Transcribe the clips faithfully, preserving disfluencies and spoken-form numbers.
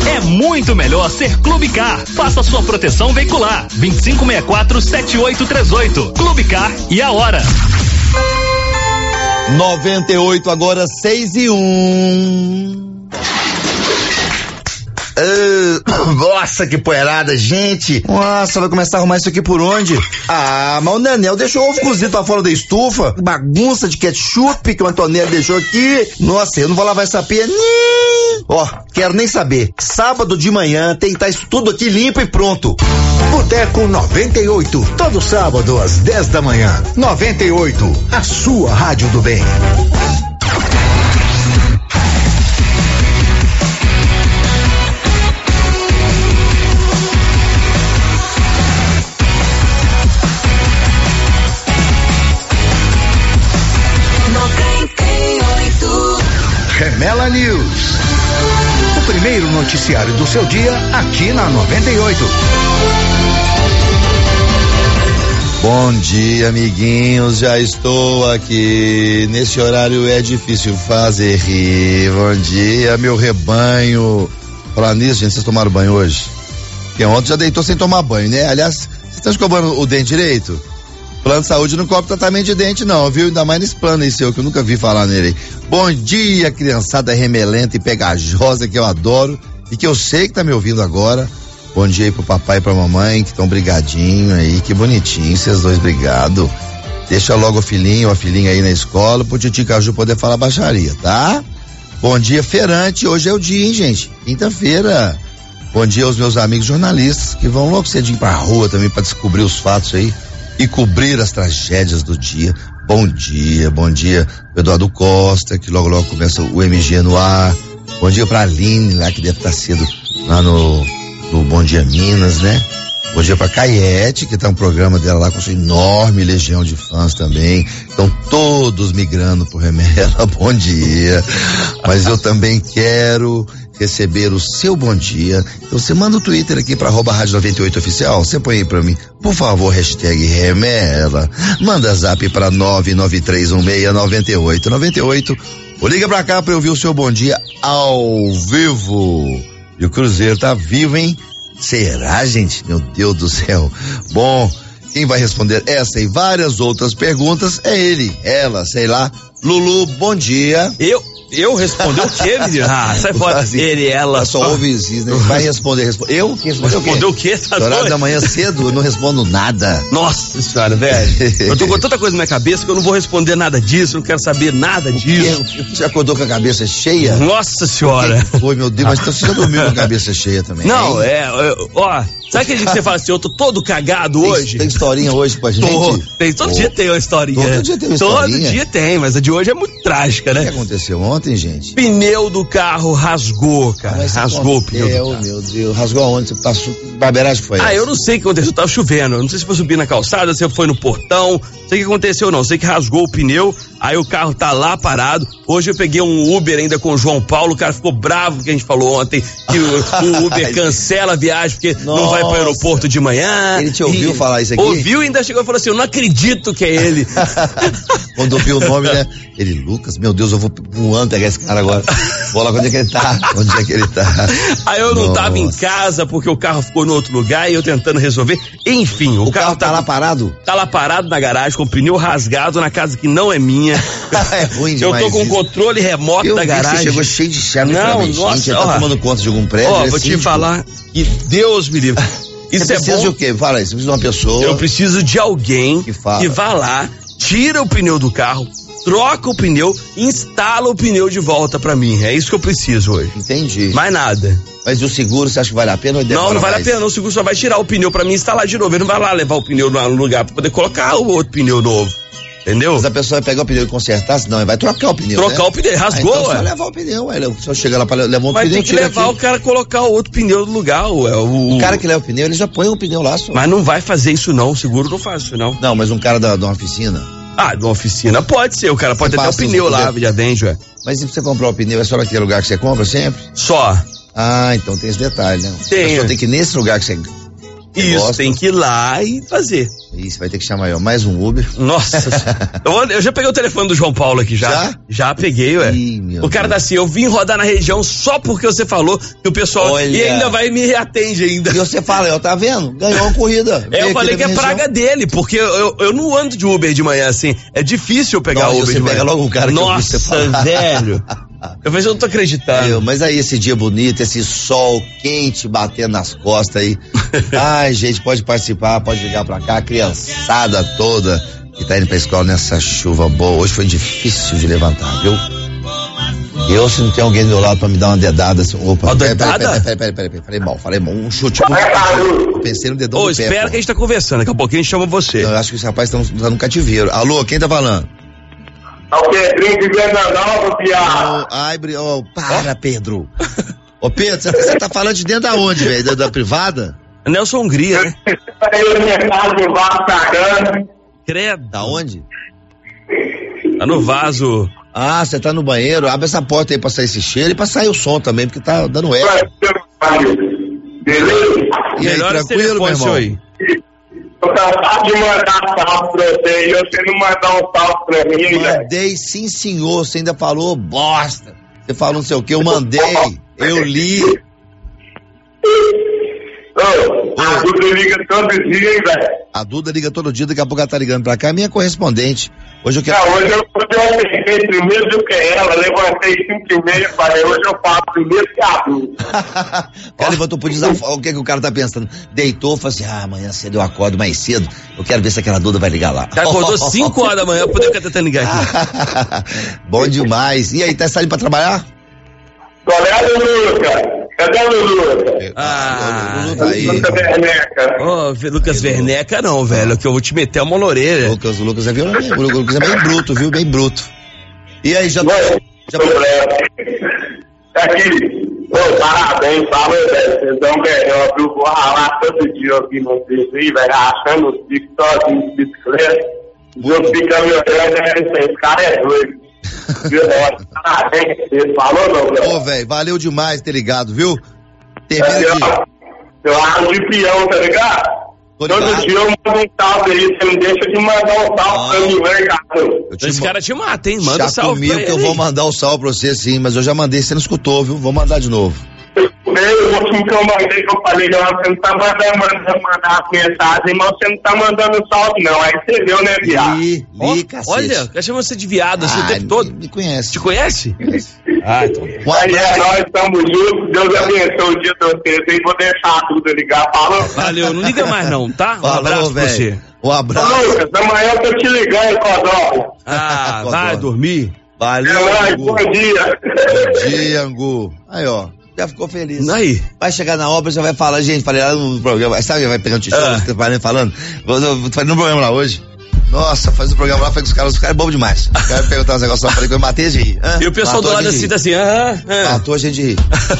É muito melhor ser Clube Car. Faça sua proteção veicular. vinte e cinco sessenta e quatro, setenta e oito trinta e oito. Clube Car e a hora. noventa e oito, agora seis e um. Uh, nossa, que poeirada, gente. Nossa, vai começar a arrumar isso aqui por onde? Ah, mas o Nenel deixou o ovo cozido pra fora da estufa. Bagunça de ketchup que o Antonelli deixou aqui. Nossa, eu não vou lavar essa pia. Ó, oh, quero nem saber. Sábado de manhã tem que estar isso tudo aqui limpo e pronto. Boteco noventa e oito, todo sábado às dez da manhã. noventa e oito, a sua rádio do bem. Remela News. O primeiro noticiário do seu dia aqui na noventa e oito. Bom dia, amiguinhos, já estou aqui. Nesse horário é difícil fazer rir. Bom dia, meu rebanho. Falar nisso, gente, vocês tomaram banho hoje? Porque ontem já deitou sem tomar banho, né? Aliás, vocês estão escovando o dente direito? Plano de saúde não cobre tratamento de dente não, viu? Ainda mais nesse plano aí seu, que eu nunca vi falar nele. Bom dia, criançada remelenta e pegajosa que eu adoro e que eu sei que tá me ouvindo agora. Bom dia aí pro papai e pra mamãe que estão brigadinho aí, que bonitinho, vocês dois brigado. Deixa logo o filhinho, a filhinha aí na escola pro tio Caju poder falar baixaria, tá? Bom dia, feirante, hoje é o dia, hein, gente? Quinta-feira. Bom dia aos meus amigos jornalistas que vão logo cedinho pra rua também pra descobrir os fatos aí e cobrir as tragédias do dia. Bom dia, bom dia Eduardo Costa, que logo logo começa o M G no ar. Bom dia pra Aline, lá que deve estar cedo lá no, no Bom Dia Minas, né? Bom dia pra Caiete, que tá um programa dela lá com sua enorme legião de fãs também. Estão todos migrando pro Remela. Bom dia. Mas eu também quero receber o seu bom dia. Então você manda o Twitter aqui pra arroba rádio noventa e oito oficial, você põe aí pra mim, por favor, hashtag Remela. Manda zap pra nove nove três um seis nove oito nove oito ou liga pra cá pra eu ouvir o seu bom dia ao vivo. E o Cruzeiro tá vivo, hein? Será, gente? Meu Deus do céu. Bom, quem vai responder essa e várias outras perguntas é ele, ela, sei lá. Lulu, bom dia. Eu? Eu responder o quê, menino? Ah, sai fora. Assim, ele, ela. Só ouve isso, né? Vai responder, responder. Eu? Que responder, responder o quê? Tá horário da manhã cedo, eu não respondo nada. Nossa senhora, velho. Eu tô com tanta coisa na minha cabeça que eu não vou responder nada disso, não quero saber nada o disso. Quê? Você acordou com a cabeça cheia? Nossa senhora. Foi, meu Deus, mas então você já dormiu com a cabeça cheia também? Não, hein? é, é, ó, sabe aquele dia que você fala assim, eu tô todo cagado tem, hoje? Tem historinha hoje pra gente? Tô, tem, todo oh. dia tem uma historinha. Todo dia tem uma historinha? Todo dia tem, mas a de hoje é muito trágica, né? O que aconteceu ontem, gente? Pneu do carro rasgou, cara. Ah, rasgou o pneu do carro. Meu Deus, rasgou aonde? Você passou, que barbeiragem foi essa? Ah, eu não sei o que aconteceu, tava chovendo, eu não sei se foi subir na calçada, se foi no portão, não sei o que aconteceu não, sei que rasgou o pneu, aí o carro tá lá parado. Hoje eu peguei um Uber ainda com o João Paulo, o cara ficou bravo porque a gente falou ontem que o, o Uber cancela a viagem porque Nossa. não vai pro aeroporto de manhã. Ele te ouviu falar isso aqui? Ouviu e ainda chegou e falou assim, eu não acredito que é ele. Quando ouviu o nome, né? Ele, Lucas, meu Deus, eu vou voando pegar esse cara agora. Vou lá, onde é que ele tá? Onde é que ele tá? Aí eu não Nossa. tava em casa porque o carro ficou no outro lugar e eu tentando resolver. Enfim, o, o carro, carro tá, tá lá parado? Tá lá parado na garagem com o pneu rasgado na casa que não é minha. É ruim demais. Eu tô com o controle remoto eu da garagem. Você chegou cheio de chave. Não, nossa. Gente, tá tomando conta de algum prédio. Ó, é vou síndico. te falar que Deus me livre. Isso você é precisa bom. de o quê? Fala aí, você precisa de uma pessoa. Eu preciso de alguém que, fala. que vá lá, tira o pneu do carro, troca o pneu, instala o pneu de volta pra mim. É isso que eu preciso hoje. Entendi. Mais nada. Mas o seguro, você acha que vale a pena ou demora Não, não vale mais? a pena, não. O seguro só vai tirar o pneu pra mim e instalar de novo. Ele não vai lá levar o pneu no lugar pra poder colocar o outro pneu novo. Entendeu? Mas a pessoa vai pegar o pneu e consertar, senão ele vai trocar o pneu. Trocar né? o pneu, rasgou, ah, então ué. só levar o pneu, ué. Se eu chegar lá pra levar um Mas pneu, tem que levar aqui. o cara colocar o outro pneu no lugar, ué. O, o cara que leva o pneu, ele já põe o pneu lá só. Mas não vai fazer isso não, o seguro não faz isso não. Não, mas um cara da, de uma oficina. Ah, de uma oficina pode ser, o cara pode ter até o pneu lá, já vende, ué. Mas se você comprar o pneu, é só naquele lugar que você compra sempre? Só. Ah, então tem esse detalhe, né? Tem. A pessoa tem que ir nesse lugar que você Isso, gosta. tem que ir lá e fazer. Isso, vai ter que chamar eu. Mais um Uber. Nossa. eu, vou, eu já peguei o telefone do João Paulo aqui, já. Já? Já peguei, ué. Ih, o cara Deus. Tá assim, eu vim rodar na região só porque você falou que o pessoal... Olha. E ainda vai me atende ainda. E você fala, eu tá vendo? Ganhou uma corrida. É, eu falei que é região. Praga dele, porque eu, eu, eu não ando de Uber de manhã, assim. É difícil eu pegar Não, Uber você de pega manhã. logo o cara que Nossa, velho. Eu vejo, eu não tô acreditando. Eu, mas aí esse dia bonito, esse sol quente batendo nas costas aí. Ai, gente, pode participar, pode ligar pra cá, a criançada toda que tá indo pra escola nessa chuva boa. Hoje foi difícil de levantar, viu? Eu, se não tem alguém do meu lado pra me dar uma dedada, assim, opa, uma peraí, dedada? Peraí, peraí, peraí, peraí, falei mal, falei mal, um chute, um, pensei no dedão Ô, do pé. Espera que a gente tá conversando, daqui a pouquinho a gente chama você. Não, eu acho que esse rapaz tá no, tá no cativeiro. Alô, quem tá falando? É o Pedrinho de Venda Nova, piada. Ai, oh, para, Pedro. Ô, Pedro, você tá falando de dentro da onde, velho? Da, da privada? Nelson Hungria, né? Eu no mercado do vaso sacando. Credo. Da onde? Tá no vaso. Ah, você tá no banheiro? Abre essa porta aí pra sair esse cheiro e pra sair o som também, porque tá dando eco. Beleza? E aí, tranquilo, meu irmão? Aí. Eu tava de mandar salve pra você e você não mandar um salve pra mim, velho. Mandei, sim, senhor. Você ainda falou bosta. Você falou não sei o que, eu mandei, eu li. Ô, a Duda liga todo dia, hein, velho? A Duda liga todo dia, daqui a pouco ela tá ligando pra cá, é minha correspondente. Hoje eu quero. Não, hoje eu, hoje eu acertei primeiro do que ela, levantei cinco e meia, falei, hoje eu faço primeiro que a Duda. O cara levantou pro desafio, o que que o cara tá pensando? Deitou, falou assim, ah, amanhã cedo eu acordo mais cedo, eu quero ver se aquela Duda vai ligar lá. Já acordou cinco horas da manhã, poder ficar tentando ligar aqui. Bom demais. E aí, tá saindo pra trabalhar? Colega Luca, cadê o Lulu? Ah, Lulu tá aí. Lucas Verneca. Ô, oh, Lucas Verneca não, velho, que eu vou te meter uma orelha. Lucas, o Lucas é violão, o Lucas é bem bruto, viu? Bem bruto. E aí, já... Vai, já... Aqui, ô, parabéns, falou, velho, vocês dão melhor, viu? Vou ralar todo dia aqui no vocês aí, velho, achando os picos sozinhos de bicicleta. Os meus picos me olhando, esse cara é doido. Ô, velho, valeu demais ter ligado, viu? Termina de... Eu acho de peão, tá ligado? Todo dia eu mando um salve aí, você não deixa de mandar um salve pra mim, né, cara? Esse cara te mata, hein? Manda um salve comigo que eu vou mandar o salve pra você, sim, mas eu já mandei, você não escutou, viu? Vou mandar de novo. O último que eu mandei, que eu falei, você não tá mandando, mandando mandar as mensagens, mas você não tá mandando salve, não. Aí você viu, né, viado? Li, li, cacete. Olha, eu chamo você de viado assim ah, o tempo todo. Me conhece. Te conhece? Conhece. Ah, então. Aí é, nós estamos juntos, Deus abençoe o dia de vocês aí, vou deixar tudo ligar, falou? Valeu, não liga mais não, tá? Um falou, abraço pra você. Um abraço. Ô, Lucas, amanhã eu tô te ligando, Codó. Ah, vai dormir. Valeu, é, Angu. Bom dia. Bom dia, Angu. Aí, ó. Já ficou feliz. Aí. Vai chegar na obra, já vai falar, gente, falei lá no programa, sabe, vai pegando t-shirt, ah. falando, vou, vou fazer um programa lá hoje. Nossa, faz um programa lá, faz com os caras, os caras é bom demais. Os caras perguntaram uns negócios lá, falei que eu matei de rir. E o pessoal Matou do lado assim, tá assim, ah, ah. Matou a gente de rir.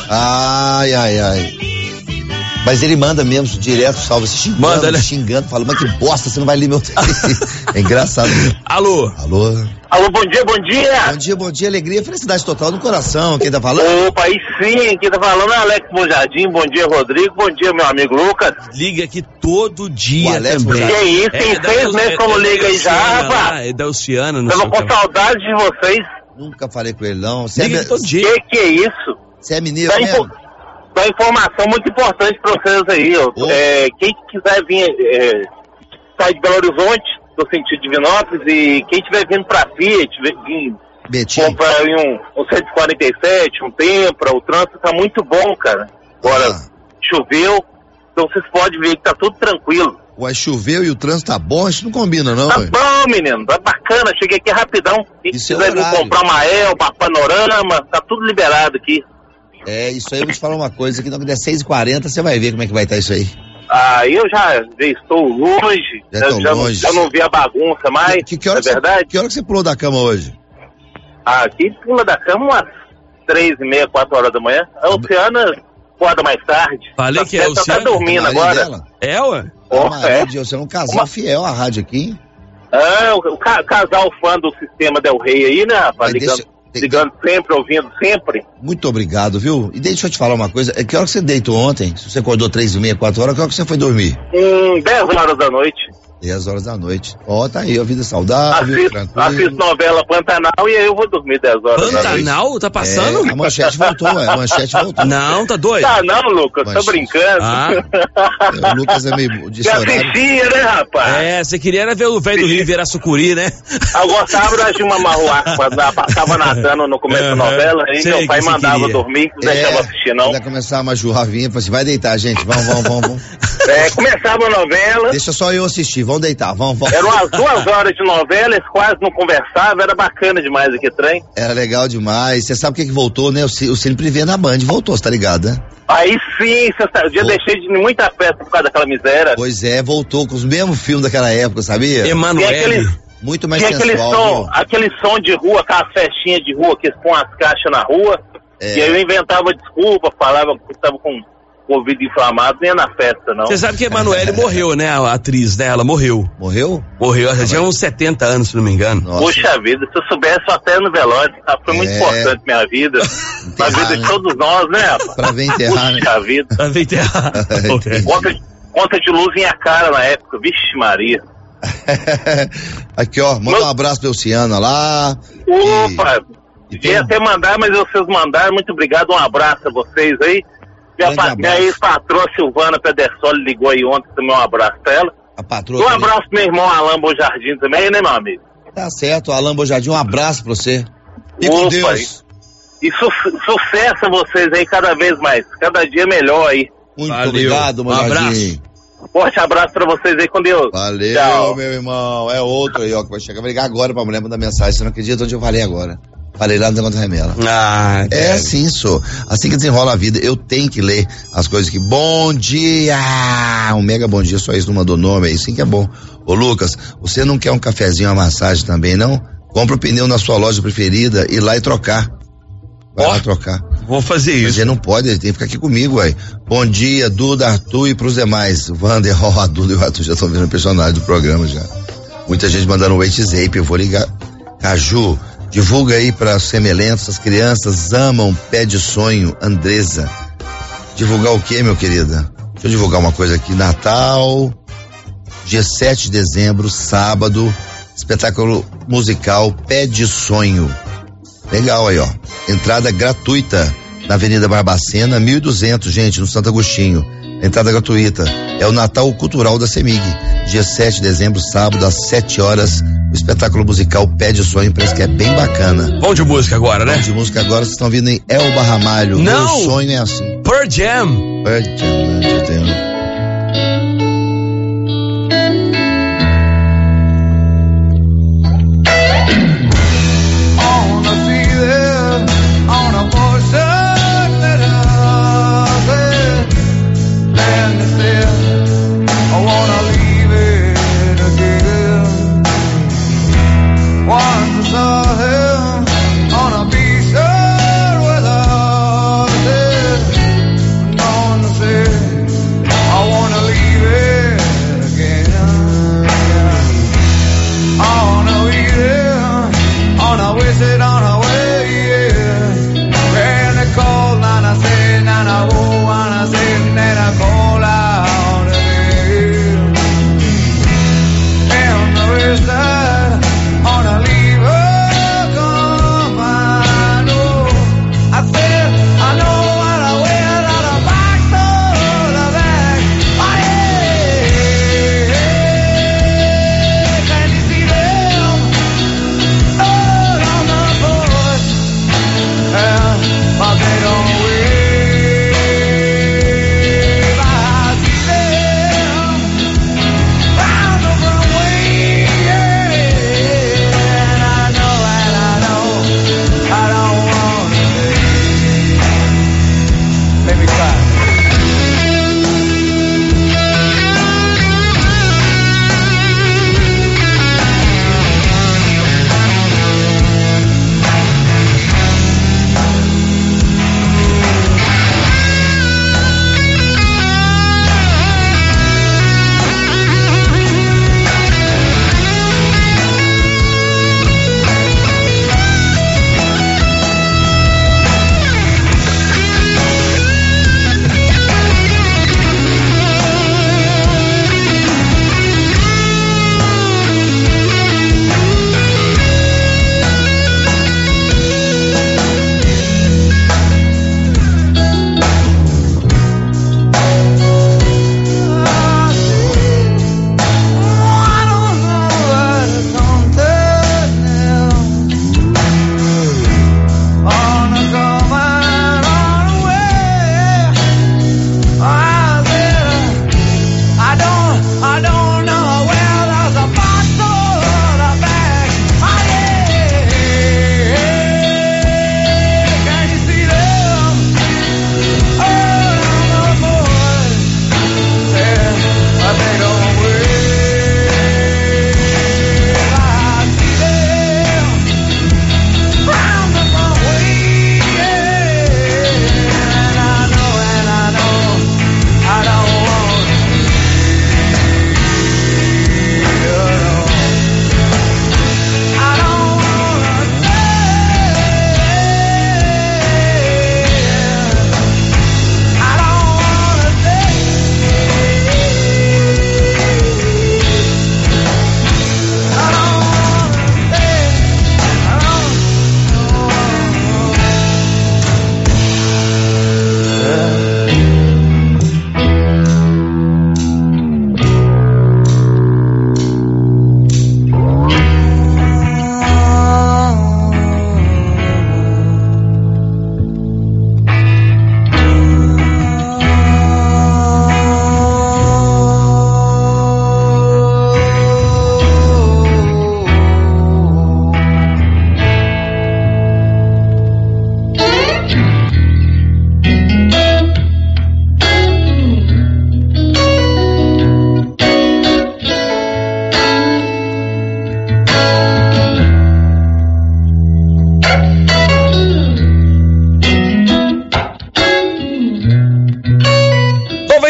Ai, ai, ai. Mas ele manda mesmo, direto, salve, se xingando, manda, né? xingando, falando, mas que bosta, você não vai ler meu texto. É engraçado. Alô? Alô? Alô, bom dia, bom dia. Bom dia, bom dia, alegria, felicidade total no coração. Quem tá falando? Opa, aí sim, quem tá falando é Alex Monjardim. Bom dia, Rodrigo. Bom dia, meu amigo Lucas. Liga aqui todo dia também. Que isso, tem é, seis meses que eu não ligo aí já, rapaz. É da Oceana, não sei. Eu tô com saudade de vocês. Nunca falei com ele, não. Você liga é... todo dia. Que que é isso? Você é mineiro tá mesmo? Info... Uma informação muito importante pra vocês aí. Oh. É, quem quiser vir, é, sair de Belo Horizonte, no sentido de Divinópolis, e quem estiver vindo pra Fiat, vir comprar um, um cento e quarenta e sete, um Tempra, o trânsito tá muito bom, cara. Agora, ah. choveu, então vocês podem ver que tá tudo tranquilo. Ué, choveu e o trânsito tá bom? Isso não combina, não, Tá ué. bom, menino, tá bacana, cheguei aqui rapidão. Quem isso quiser é vir comprar uma Elba, Panorama, tá tudo liberado aqui. É, isso aí eu vou te falar uma coisa, que quando der seis e quarenta você vai ver como é que vai estar isso aí. Ah, eu já, já estou longe, já, já, longe. já não vi a bagunça mais, que, que hora é verdade? Você, que hora que você pulou da cama hoje? Ah, aqui pula da cama umas três e meia, quatro horas da manhã. A Luciana acorda mais tarde. Falei tá, que é o Tá dormindo agora. Dela? É, ué? Oh, é. Você é um casal Uma... fiel à rádio aqui, hein? Ah, o, o ca, casal fã do Sistema Del Rey aí, né, rapaz? Ligando, deixa... ligando sempre, ouvindo sempre. Muito obrigado, viu? E deixa eu te falar uma coisa, é que hora que você deitou ontem? Se você acordou três e meia, quatro horas, que hora que você foi dormir? Hum, dez horas da noite. dez horas da noite. Ó, oh, tá aí, a vida saudável, assisto, tranquilo. Assisto novela Pantanal e aí eu vou dormir dez horas Pantanal? da noite. Pantanal? Tá passando? É, a manchete voltou, é, a manchete voltou. Não, tá doido? Tá não, Lucas, Manchete. tô brincando. Ah. É, o Lucas é meio de Você assistia, né, rapaz? É, você queria era ver o velho do Rio virar sucuri, né? Eu gostava de uma marruá, quando tava nadando no começo Uhum. da novela, aí Sei meu pai que você mandava queria. dormir, não É, deixava assistir não. Quando começar a majurrar vinha, falou assim, vai deitar, gente, vamos, vamos, vamos, vamos. É, começava a novela, Deixa só eu assistir, vamos deitar, vamos, vamos. eram umas duas horas de novela, eles quase não conversavam, era bacana demais aqui, trem. Era legal demais. Você sabe o que que voltou, né? O, Ci- o Cine Privé na Band voltou, você tá ligado, né? Aí sim, você sabe, eu já Pô. deixei de ir em muita festa por causa daquela miséria. Pois é, voltou com os mesmos filmes daquela época, sabia? Tem Emanuele. aquele, Muito mais tinha aquele sensual. som, viu? aquele som de rua, aquela festinha de rua que eles põem as caixas na rua, É. e aí eu inventava desculpa, falava que estava com o ouvido inflamado, nem ia na festa, não. Você sabe que a Emanuele morreu, né? A atriz, né? Ela morreu. Morreu? Morreu, ela já tinha uns setenta anos, se não me engano. Nossa. Puxa vida, se eu soubesse até no velório, tá? Foi muito É. importante minha vida, a vida né? de todos nós, né, rapaz? Pra ver enterrar, né? Puxa vida. Ela veio enterrar. Entendi. Conta, conta de luz em minha cara na época, vixe Maria. Aqui, ó, manda um abraço pra Luciana lá. Opa, E tem ia um- até mandar, mas vocês mandaram, muito obrigado, um abraço a vocês aí. Minha, Grande pa- minha abraço. ex-patroa Silvana Pedersoli ligou aí ontem, também um abraço pra ela. A E patroa. um também. abraço pro meu irmão Alain Bojardim também, né, meu amigo? Tá certo, Alain Bojardim, um abraço pra você. E com Opa, Deus. E su- sucesso a vocês aí cada vez mais, cada dia melhor aí. Muito Valeu. obrigado, Um Bojardim. Forte abraço pra vocês aí, com Deus. Valeu, Tchau. meu irmão. É outro aí, ó, que vai chegar. Vai ligar agora pra mulher mandar mensagem. Você não acredita onde eu falei agora? Falei lá no negócio da remela. Ah, É assim, sou. Assim que desenrola a vida, eu tenho que ler as coisas que. Bom dia! Um mega bom dia, só isso não mandou nome, é isso que é bom. Ô Lucas, você não quer um cafezinho, uma massagem também, não? Compra o pneu na sua loja preferida e ir lá e trocar. Vai Ó, lá trocar. vou fazer Mas isso. ele não pode, ele tem que ficar aqui comigo, ué. Bom dia, Duda, Arthur e pros demais. Wander, ó, a Duda e o Arthur já estão vendo o personagem do programa já. Muita gente mandando um WhatsApp, eu vou ligar. Caju, divulga aí para semelhantes, as crianças amam Pé de Sonho, Andresa. Divulgar o quê, meu querida? Deixa eu divulgar uma coisa aqui. Natal, dia sete de dezembro, sábado, espetáculo musical Pé de Sonho. Legal aí, ó. Entrada gratuita na Avenida Barbacena, mil e duzentos, gente, no Santo Agostinho. Entrada gratuita. É o Natal Cultural da CEMIG. Dia sete de dezembro, sábado, às sete horas. O espetáculo musical Pé de Sonho, parece que é bem bacana. Vamos de música agora, né? Vamos de música agora, vocês estão vindo em Elba Ramalho. Não! Meu sonho é assim. Pearl Jam. Pearl Jam, né, tem- On a feeling, on a portion that doesn't land the still. I wanna leave it again. Once I saw him on a beach without it. On the sea,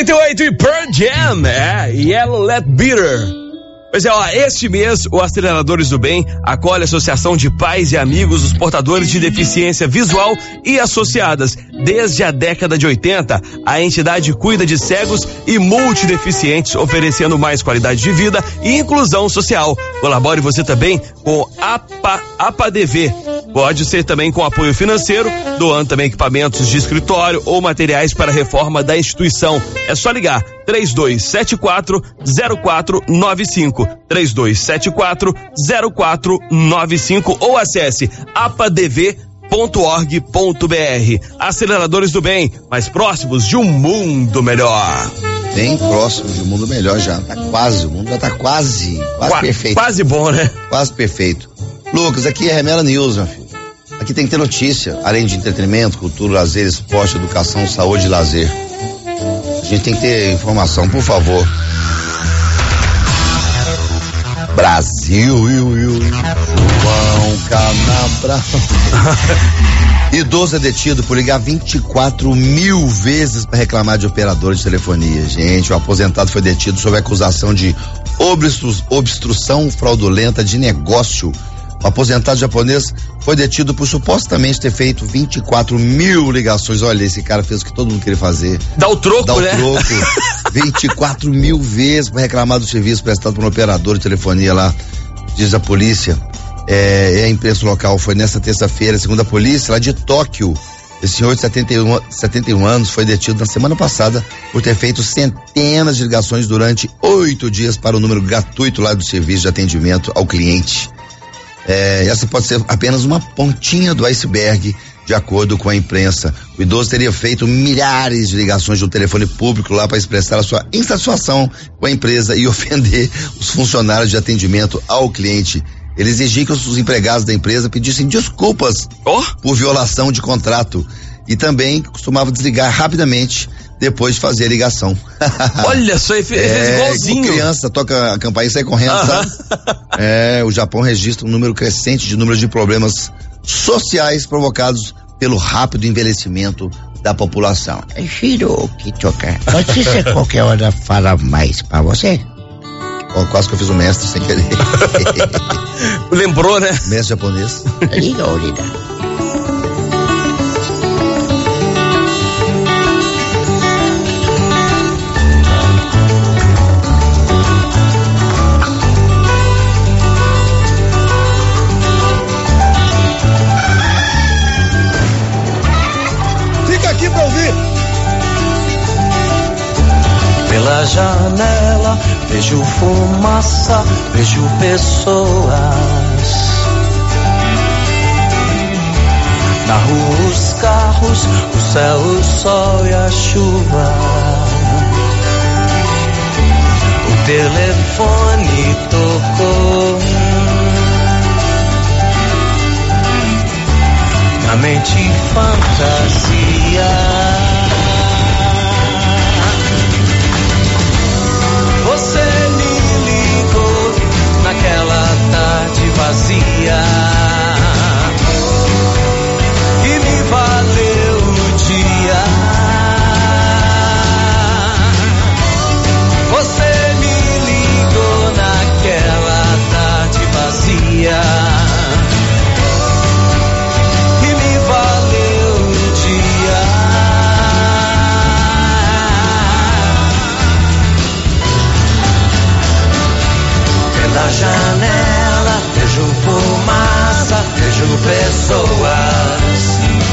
oito e oito e Pearl Jam, é, Yellow Let Bitter. Pois é, ó, este mês o Aceleradores do Bem acolhe a Associação de Pais e Amigos dos Portadores de Deficiência Visual e Associadas. Desde a década de oitenta, a entidade cuida de cegos e multideficientes, oferecendo mais qualidade de vida e inclusão social. Colabore você também com a APA, APADV. Pode ser também com apoio financeiro, doando também equipamentos de escritório ou materiais para a reforma da instituição. É só ligar três dois sete quatro zero quatro nove cinco, três dois sete quatro zero quatro nove cinco ou acesse apadv ponto org ponto br. Aceleradores do Bem, mais próximos de um mundo melhor. Bem próximo de um mundo melhor já, tá quase, o mundo já tá quase, quase Qua, perfeito. Quase bom, né? Quase perfeito. Lucas, aqui é Remela News, meu filho. Aqui tem que ter notícia, além de entretenimento, cultura, lazer, esporte, educação, saúde e lazer. A gente tem que ter informação, por favor. Brasil, iu, iu, João Canabrão. Idoso é detido por ligar vinte e quatro mil vezes para reclamar de operador de telefonia. Gente, o aposentado foi detido sob acusação de obstru- obstrução fraudulenta de negócio. O aposentado japonês foi detido por supostamente ter feito vinte e quatro mil ligações. Olha, esse cara fez o que todo mundo queria fazer. Dá o troco, Dá o né? troco. vinte e quatro mil vezes para reclamar do serviço prestado por um operador de telefonia lá, diz a polícia. É, é a imprensa local. Foi nesta terça-feira, segundo a polícia, lá de Tóquio. Esse senhor de setenta e um anos foi detido na semana passada por ter feito centenas de ligações durante oito dias para o número gratuito lá do serviço de atendimento ao cliente. É, essa pode ser apenas uma pontinha do iceberg, de acordo com a imprensa. O idoso teria feito milhares de ligações de um telefone público lá para expressar a sua insatisfação com a empresa e ofender os funcionários de atendimento ao cliente. Ele exigia que os empregados da empresa pedissem desculpas oh? por violação de contrato e também costumava desligar rapidamente depois de fazer a ligação. Olha só, ele fez é, igualzinho. Criança toca a campainha e sai correndo, uh-huh. sabe? É, o Japão registra um número crescente de número de problemas sociais provocados pelo rápido envelhecimento da população. Shiro Kitoka, notícia qualquer hora fala mais pra você? Oh, quase que eu fiz o mestre sem querer. Lembrou, né? Mestre japonês. Liga, liga. Pela janela vejo fumaça, vejo pessoas. Na rua os carros, o céu, o sol e a chuva. O telefone tocou. Na mente fantasia. Você me ligou naquela tarde vazia e me valeu o dia. Você me ligou naquela tarde vazia e me valeu o dia. Na janela vejo fumaça, vejo pessoas.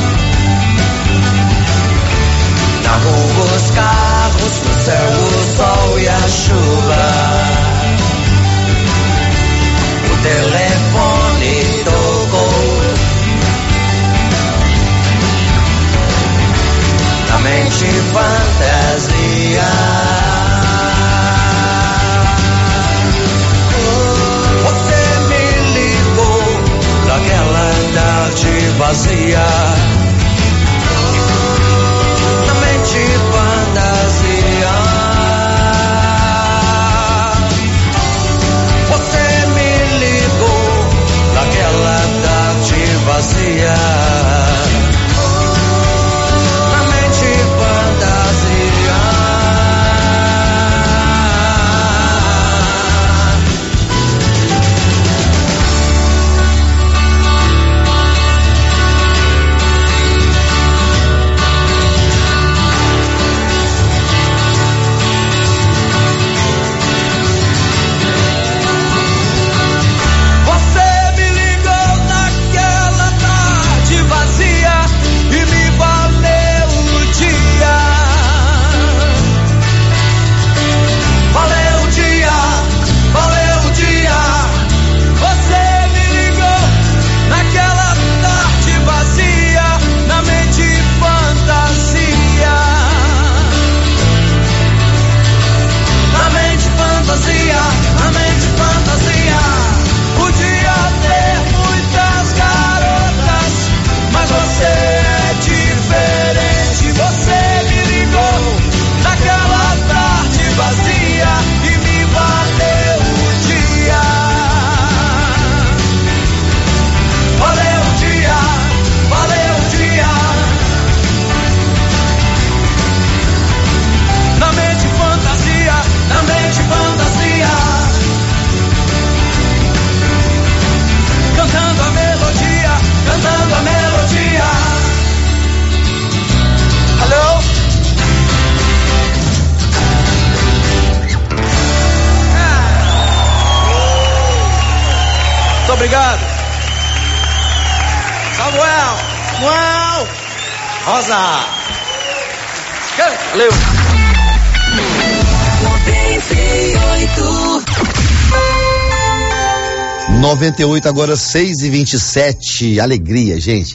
Na rua os carros, no céu o sol e a chuva. O telefone tocou. Na mente fantasia. Naquela tarde vazia, na mente fantasia. Você me ligou naquela tarde vazia, na mente fantasia. Obrigado. Samuel. Samuel. Rosa. Valeu. noventa e oito, agora seis e vinte e sete. Alegria, gente.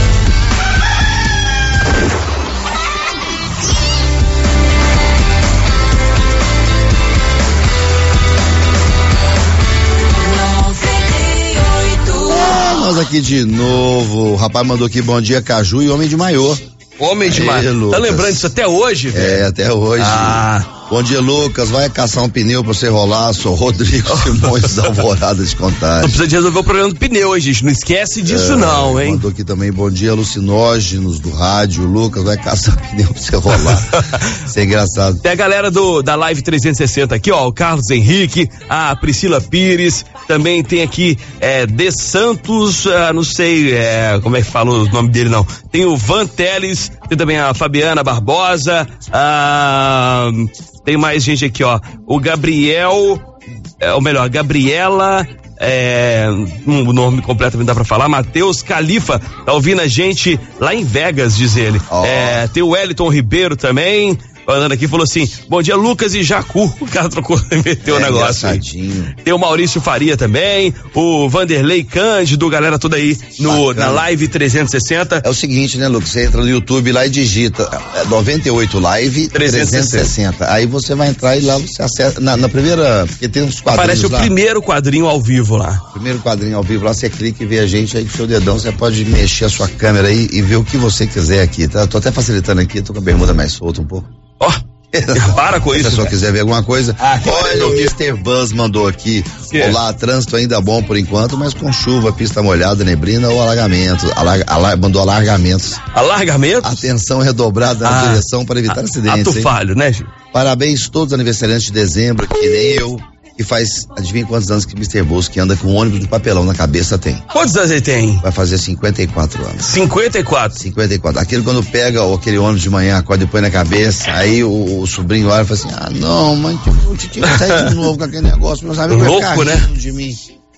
Nós aqui de novo. O rapaz mandou aqui bom dia, Caju e homem de maiô. Homem de maiô. Tá lembrando disso até hoje, velho? É, até hoje. Ah. Bom dia, Lucas. Vai caçar um pneu pra você rolar. Sou Rodrigo Simões da Alvorada de Contagem. Não precisa de resolver o problema do pneu, hein, gente? Não esquece disso, é, não, hein? Mandou aqui também, bom dia, alucinógenos do rádio. Lucas, vai caçar pneu pra você rolar. Isso é engraçado. Tem a galera do, da Live trezentos e sessenta aqui, ó. O Carlos Henrique, a Priscila Pires. Também tem aqui, é, De Santos, ah, não sei é, como é que fala o nome dele, não. Tem o Van Teles, tem também a Fabiana Barbosa, ah, tem mais gente aqui, ó. O Gabriel, é, ou melhor, Gabriela, é, um nome completamente dá pra falar, Matheus Califa, tá ouvindo a gente lá em Vegas, diz ele. Oh. É, tem o Wellington Ribeiro também, andando aqui, falou assim, bom dia, Lucas e Jacu. O cara trocou e meteu o é, negócio aí. Tem o Maurício Faria também, o Vanderlei Cândido, galera toda aí no, na Live trezentos e sessenta. É o seguinte, né, Lucas, você entra no YouTube lá e digita noventa e oito Live trezentos e sessenta. Aí você vai entrar e lá você acessa, na, na primeira, porque tem uns quadrinhos Aparece lá. o primeiro quadrinho ao vivo lá. Primeiro quadrinho ao vivo lá, você clica e vê a gente aí com o seu dedão, você pode mexer a sua câmera aí e ver o que você quiser aqui, tá? Tô até facilitando aqui, tô com a bermuda mais solta um pouco. Ó, oh, para com isso. Se a pessoa quiser ver alguma coisa, ah, olha, o mister Buzz mandou aqui. Que? Olá, trânsito ainda bom por enquanto, mas com chuva, pista molhada, neblina ou alagamento. Alarga, alar, mandou alargamentos. Alargamentos? Atenção redobrada na ah, direção para evitar acidentes. Ato falho, né, Gil? Parabéns a todos os aniversariantes de dezembro, que nem eu. Que faz, adivinha quantos anos que o mister Buzz, que anda com um ônibus de papelão na cabeça, tem? Quantos anos ele tem? Vai fazer cinquenta e quatro anos. cinquenta e quatro? cinquenta e quatro. Aquele quando pega aquele ônibus de manhã, acorda e põe na cabeça, aí o, o sobrinho olha e fala assim, ah, não, mãe, o tio vai sair de novo com aquele negócio, meus amigos vão ficar né? rindo de mim.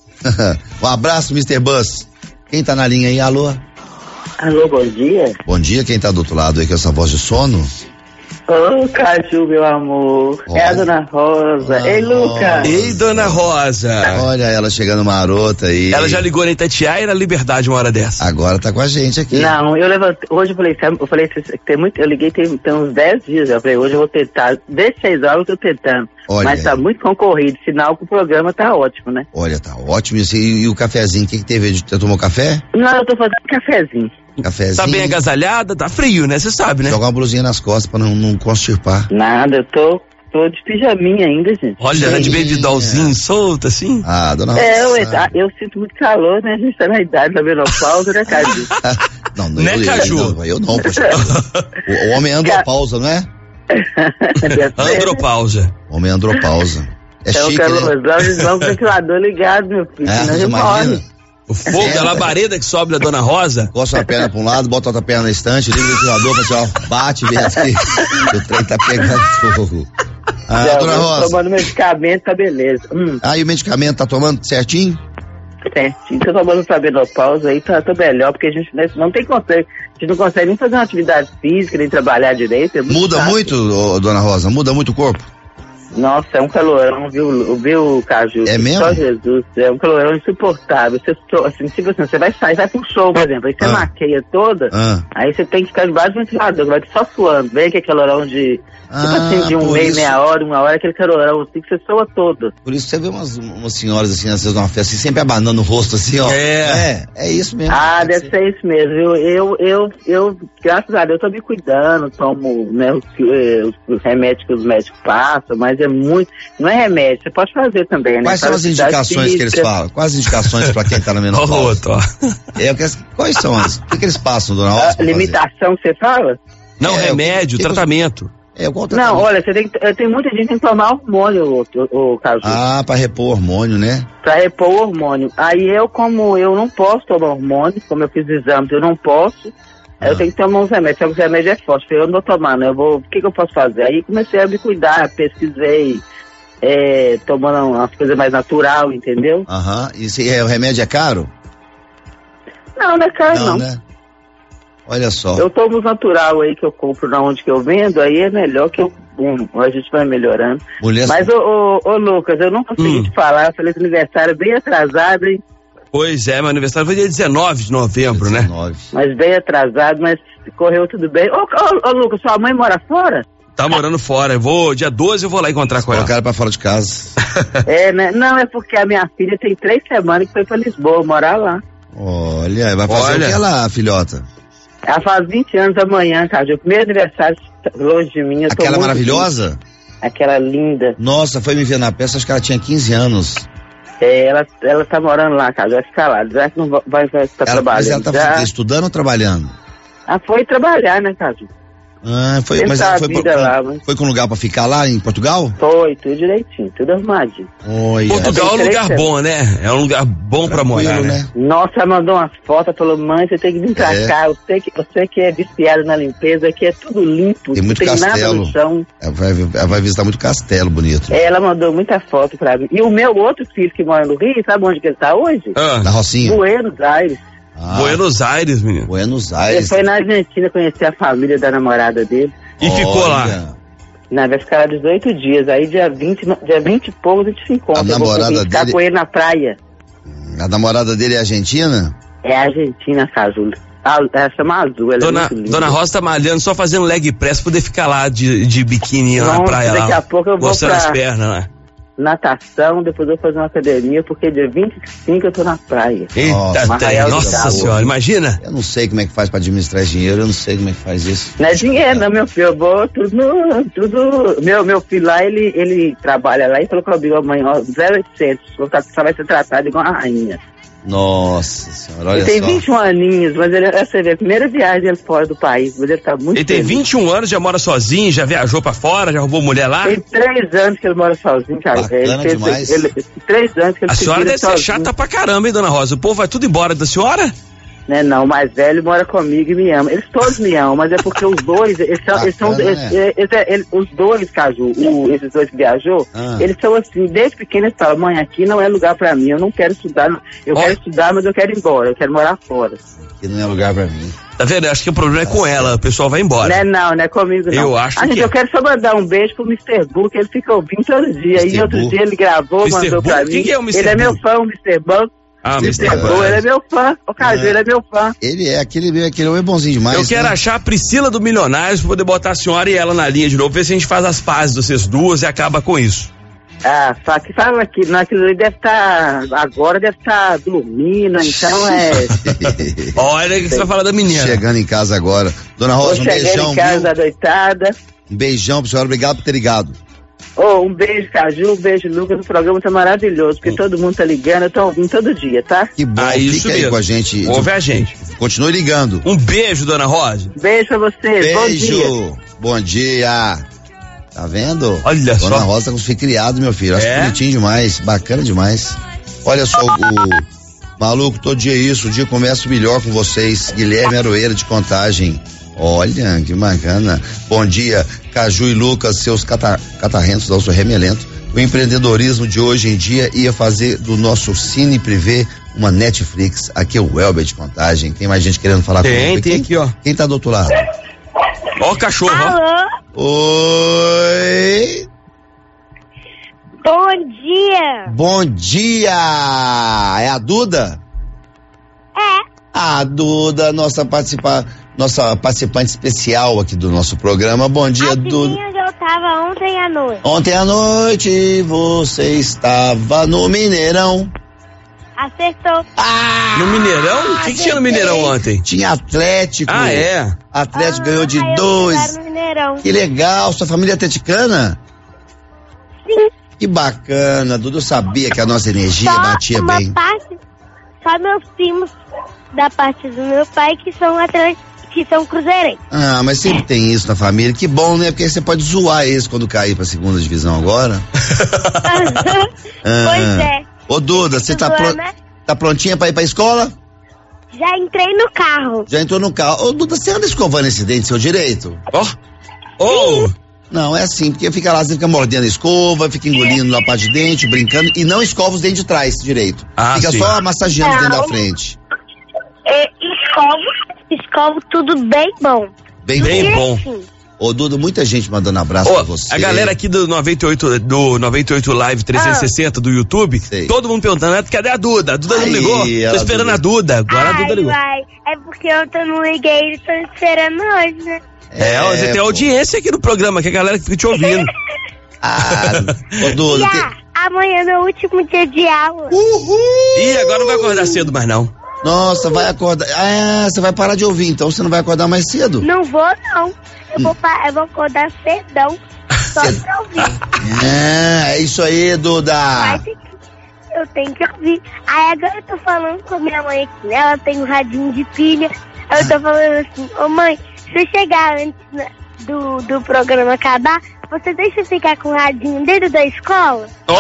Um abraço, mister Buzz. Quem tá na linha aí? Alô? Alô, bom dia. Bom dia, quem tá do outro lado aí com essa voz de sono? Ô, oh, Caju, meu amor. Olha. É a Dona Rosa. Ah, Ei, Lucas. Ei, Dona Rosa. Olha ela chegando marota aí. Ela já ligou na Itatiaia e na Liberdade uma hora dessa. Agora tá com a gente aqui. Não, eu levantei, hoje eu falei, eu falei, tem muito, eu liguei tem, tem uns dez dias, eu falei, hoje eu vou tentar, desde seis horas eu tô tentando. Olha, mas tá muito concorrido, sinal que o programa tá ótimo, né? Olha, tá ótimo. E, e o cafezinho, o que que teve? Você tomou café? Não, eu tô fazendo cafezinho. Cafezinho. Tá bem agasalhada? Tá frio, né? Você sabe, né? Jogar uma blusinha nas costas pra não, não constipar. Nada, eu tô, tô de pijaminha ainda, gente. Olha, ela de bebidolzinho solta, assim? Ah, dona Rosa. É, eu, eu sinto muito calor, né? A gente tá na idade da menopausa, né, Caju? Não, não, né, eu, Caju? Eu, eu não, poxa. o, o homem andropausa, não é? Andropausa. Homem andropausa. É então, chique, calor, né? Eles vão com o ventilador ligado, meu filho, é, senão ele morre. O fogo da labareda que sobe da Dona Rosa. Coça a perna pra um lado, bota a outra perna na estante, liga o ventilador, pessoal, bate, vem aqui. O trem tá pegando fogo. Ah, Já, Dona Rosa. Tomando medicamento, tá beleza. Hum. Ah, e o medicamento tá tomando certinho? Certinho, tô tomando pra menopausa aí, tá, tá melhor, porque a gente não tem consegue, a gente não consegue nem fazer uma atividade física, nem trabalhar direito. É muito muda fácil. muito, ô, Dona Rosa, muda muito o corpo? Nossa, é um calorão, viu, viu, Caju? É mesmo? Só Jesus, é um calorão insuportável. Você, assim, tipo assim, você vai sair, vai pro show, por exemplo, aí você ah. maqueia toda, ah. aí você tem que ficar debaixo do ventilador, vai só suando, vem aquele calorão de, ah, tipo assim, de um meio, isso... meia hora, uma hora, aquele calorão assim que você soa toda. Por isso você vê umas, umas senhoras assim, às vezes numa festa, assim, sempre abanando o rosto assim, ó. É. É, é isso mesmo. Ah, deve ser. ser isso mesmo, eu, eu, eu, eu, graças a Deus, tô me cuidando, tomo, né, os, os, os remédios que os médicos passam, mas é muito, não é remédio, você pode fazer também, né? Quais são as indicações que eles falam? Quais as indicações pra quem tá na menopausa? É, quais são as? O que, que eles passam, Dona Rosa? A limitação que você fala? Não, é, remédio, que que tratamento. É, qual tratamento? Não, olha, você tem, tem muita gente que tem que tomar hormônio, o, o Caju. Ah, pra repor hormônio, né? Pra repor o hormônio. Aí eu, como eu não posso tomar hormônio, como eu fiz exames, eu não posso, ah. eu tenho que tomar uns remédios, só que os remédios é forte, eu não vou tomar, né? Eu vou, o que que eu posso fazer? Aí comecei a me cuidar, pesquisei, é, tomando umas coisas mais natural, entendeu? Aham, e se, é, o remédio é caro? Não, não é caro não. Não, né? Olha só. Eu tomo os natural aí que eu compro na onde que eu vendo, aí é melhor que eu, um, a gente vai melhorando. Mulher... Mas, ô, ô, ô Lucas, eu não consegui hum. te falar, eu falei que aniversário bem atrasado, hein? Pois é, meu aniversário foi dia dezenove de novembro, dezenove. Né? Mas bem atrasado, mas correu tudo bem. Ô, ô, ô Lucas, sua mãe mora fora? Tá morando fora, eu vou, dia doze eu vou lá encontrar com ela. Colocaram pra fora de casa. É, né? Não, é porque a minha filha tem três semanas que foi pra Lisboa morar lá. Olha, vai fazer Olha. o que lá, filhota? Ela faz vinte anos amanhã, cara. O primeiro aniversário longe de mim. Eu tô Aquela maravilhosa? Feliz. Aquela linda. Nossa, foi me ver na peça, acho que ela tinha quinze anos. É, ela, ela tá morando lá, cara. Vai ficar lá. Já que não vai, vai estar ela, trabalhando. Mas ela tá já... estudando ou trabalhando? Ela foi trabalhar, né, cara? Ah, foi, mas ela foi, pra, lá, mas... foi com lugar pra ficar lá em Portugal? Foi, tudo direitinho, tudo arrumadinho. Olha. Portugal é um lugar bom, né? É um lugar bom pra morar, né? né? Nossa, ela mandou umas fotos, falou, mãe, você tem que vir pra é. cá, eu sei que, você que é viciado na limpeza, aqui é tudo limpo, tem muito tem castelo. Nada no chão. Ela vai, ela vai visitar muito castelo bonito. É, ela mandou muita foto pra mim. E o meu outro filho que mora no Rio, sabe onde que ele tá hoje? Ah. Na Rocinha. Buenos Aires. Ah. Buenos Aires, menino. Buenos Aires. Ele foi na Argentina conhecer a família da namorada dele. E Olha. ficou lá? Não, vai ficar lá dezoito dias. Aí dia vinte, dia vinte e poucos a gente se encontra. A namorada eu vou ficar dele... com ele na praia. A namorada dele é argentina? É argentina, Caju. Ela chama Azul. Ela Dona, é muito Dona Rosa tá malhando, só fazendo leg press pra poder ficar lá de, de biquíni lá na praia. Daqui lá, a pouco eu vou mostrando pra... as pernas lá. Natação, depois eu vou fazer uma academia, porque dia vinte e cinco eu tô na praia. Eita, tem, nossa senhora, imagina. Eu não sei como é que faz pra administrar esse dinheiro, eu não sei como é que faz isso. Não é dinheiro, não, meu filho, eu vou tudo, tudo, meu, meu filho lá, ele, ele trabalha lá e falou comigo amanhã, ó, zero oitocentos, só vai ser tratado igual uma rainha. Nossa senhora, olha ele tem só. vinte e um aninhos, mas ele, você vê, a primeira viagem dele fora do país, mas ele tá muito Ele tem feliz. vinte e um anos, já mora sozinho, já viajou pra fora, já roubou mulher lá? Tem três anos que ele mora sozinho, cara. Bacana ele fez, demais. Ele, três anos que ele A senhora deve sozinho. ser chata pra caramba, hein, Dona Rosa? O povo vai tudo embora da senhora? Né, não, o mais velho mora comigo e me ama. Eles todos me amam, mas é porque os dois, eles são, eles são Bacana, eles, né? eles, eles, os dois, Caju, o, esses dois que viajou, Ah. eles são assim, desde pequeno eles falam, mãe, aqui não é lugar pra mim, eu não quero estudar, eu Ó. quero estudar, mas eu quero ir embora, eu quero morar fora. Que não é lugar pra mim. Tá vendo? Eu acho que o problema é com ela, o pessoal vai embora. Não é não, não é comigo não. Eu acho ah, gente, que eu quero só mandar um beijo pro mister Bull, que ele fica ouvindo todo dia, mister e outro Bull? dia ele gravou, mister mandou Bull? pra Quem mim. que é o mister Ele é meu Bull? fã, o mister Bull. Ah, mister mister Bull, ele é meu fã, o Caju, É. ele é meu fã. Ele é, aquele, aquele homem é bonzinho demais. Eu quero né? achar a Priscila do Milionários pra poder botar a senhora e ela na linha de novo, ver se a gente faz as pazes de vocês duas e acaba com isso. Ah, só que fala aqui, não, aquilo ali deve estar, agora deve estar dormindo, então é... Olha o que você vai falar da menina. Chegando em casa agora. Dona Vou Rosa, um chegar beijão, em casa viu? deitada. Um beijão pra senhora, obrigado por ter ligado. Oh, um beijo, Caju, um beijo, Lucas, o programa tá maravilhoso, porque todo mundo tá ligando, eu tô ouvindo todo dia, tá? Que bom, Ah, isso fica aí mesmo. com a gente. Ouve a gente. Continue ligando. Um beijo, Dona Rosa. Beijo pra vocês, bom dia. Beijo. Bom dia. Tá vendo? Olha Dona só. Rosa tá com os filhos criados, meu filho. Acho É? bonitinho demais, bacana demais. Olha só o, o maluco, todo dia é isso, o dia começa melhor com vocês. Guilherme Aroeira de Contagem. Olha, que bacana. Bom dia, Caju e Lucas, seus cata, catarrentos, nosso remelento. O empreendedorismo de hoje em dia ia fazer do nosso cine privê uma Netflix. Aqui é o Elber de Contagem. Tem mais gente querendo falar Tem, comigo? tem Quem- aqui, ó. Quem tá do outro lado? Ó o cachorro, ó. Alô? Oi! Bom dia! Bom dia! É a Duda? É, A Duda, nossa, participa, nossa participante especial aqui do nosso programa. Bom dia, Duda. adivinha onde eu tava ontem à noite? Ontem à noite você estava no Mineirão. Acertou. Ah! No Mineirão? O que, que tinha no Mineirão ontem? Tinha Atlético. Ah, é? Atlético Ah, ganhou de aí eu dois. fui lá no Mineirão. Que legal, sua família é atleticana? Sim. Que bacana, Duda, eu sabia que a nossa energia Só batia uma bem. parte, só meus primos da parte do meu pai que são atletas, que são cruzeirenses. Ah, mas sempre tem isso na família. Que bom, né? Porque aí você pode zoar eles quando cair pra segunda divisão agora. Ah. Pois é. Ô, Duda, você tá, Zoar, pro... né? tá prontinha pra ir pra escola? Já entrei no carro. Já entrou no carro. Ô, Duda, você anda escovando esse dente seu direito? Ó. Oh, Não, é assim, porque fica lá, você fica mordendo a escova, fica engolindo na parte de dente, brincando, e não escova os dentes de trás direito. Ah, fica sim. só massageando os dentes da frente. É, escovo, escovo tudo bem bom. Bem, Bem bom. Assim, Ô, Duda, muita gente mandando abraço Ô, pra você. a galera aqui do noventa e oito, do noventa e oito Live trezentos e sessenta do YouTube, Sei. todo mundo perguntando, cadê a Duda? A Duda não Aí, ligou? Tô ela, esperando Duda. a Duda. Agora a Duda ai, ligou. vai. É porque ontem eu não liguei e tô esperando hoje, né? É, ó, você tem pô. audiência aqui no programa, que a galera fica te ouvindo. Ah, ô, Duda, Já, tem- amanhã é meu último dia de aula. Ih, agora não vai acordar cedo mais não. nossa, vai acordar. Ah, você vai parar de ouvir, então você não vai acordar mais cedo. Não vou, não. Eu vou, pa- eu vou acordar cedão, só pra ouvir. Ah, é isso aí, Duda. Mas tem que- eu tenho que ouvir. Aí agora eu tô falando com a minha mãe aqui, né? Ela tem um radinho de pilha. Aí eu tô falando assim, ô mãe, se eu chegar antes né, do, do programa acabar, você deixa eu ficar com o radinho dentro da escola? Ó,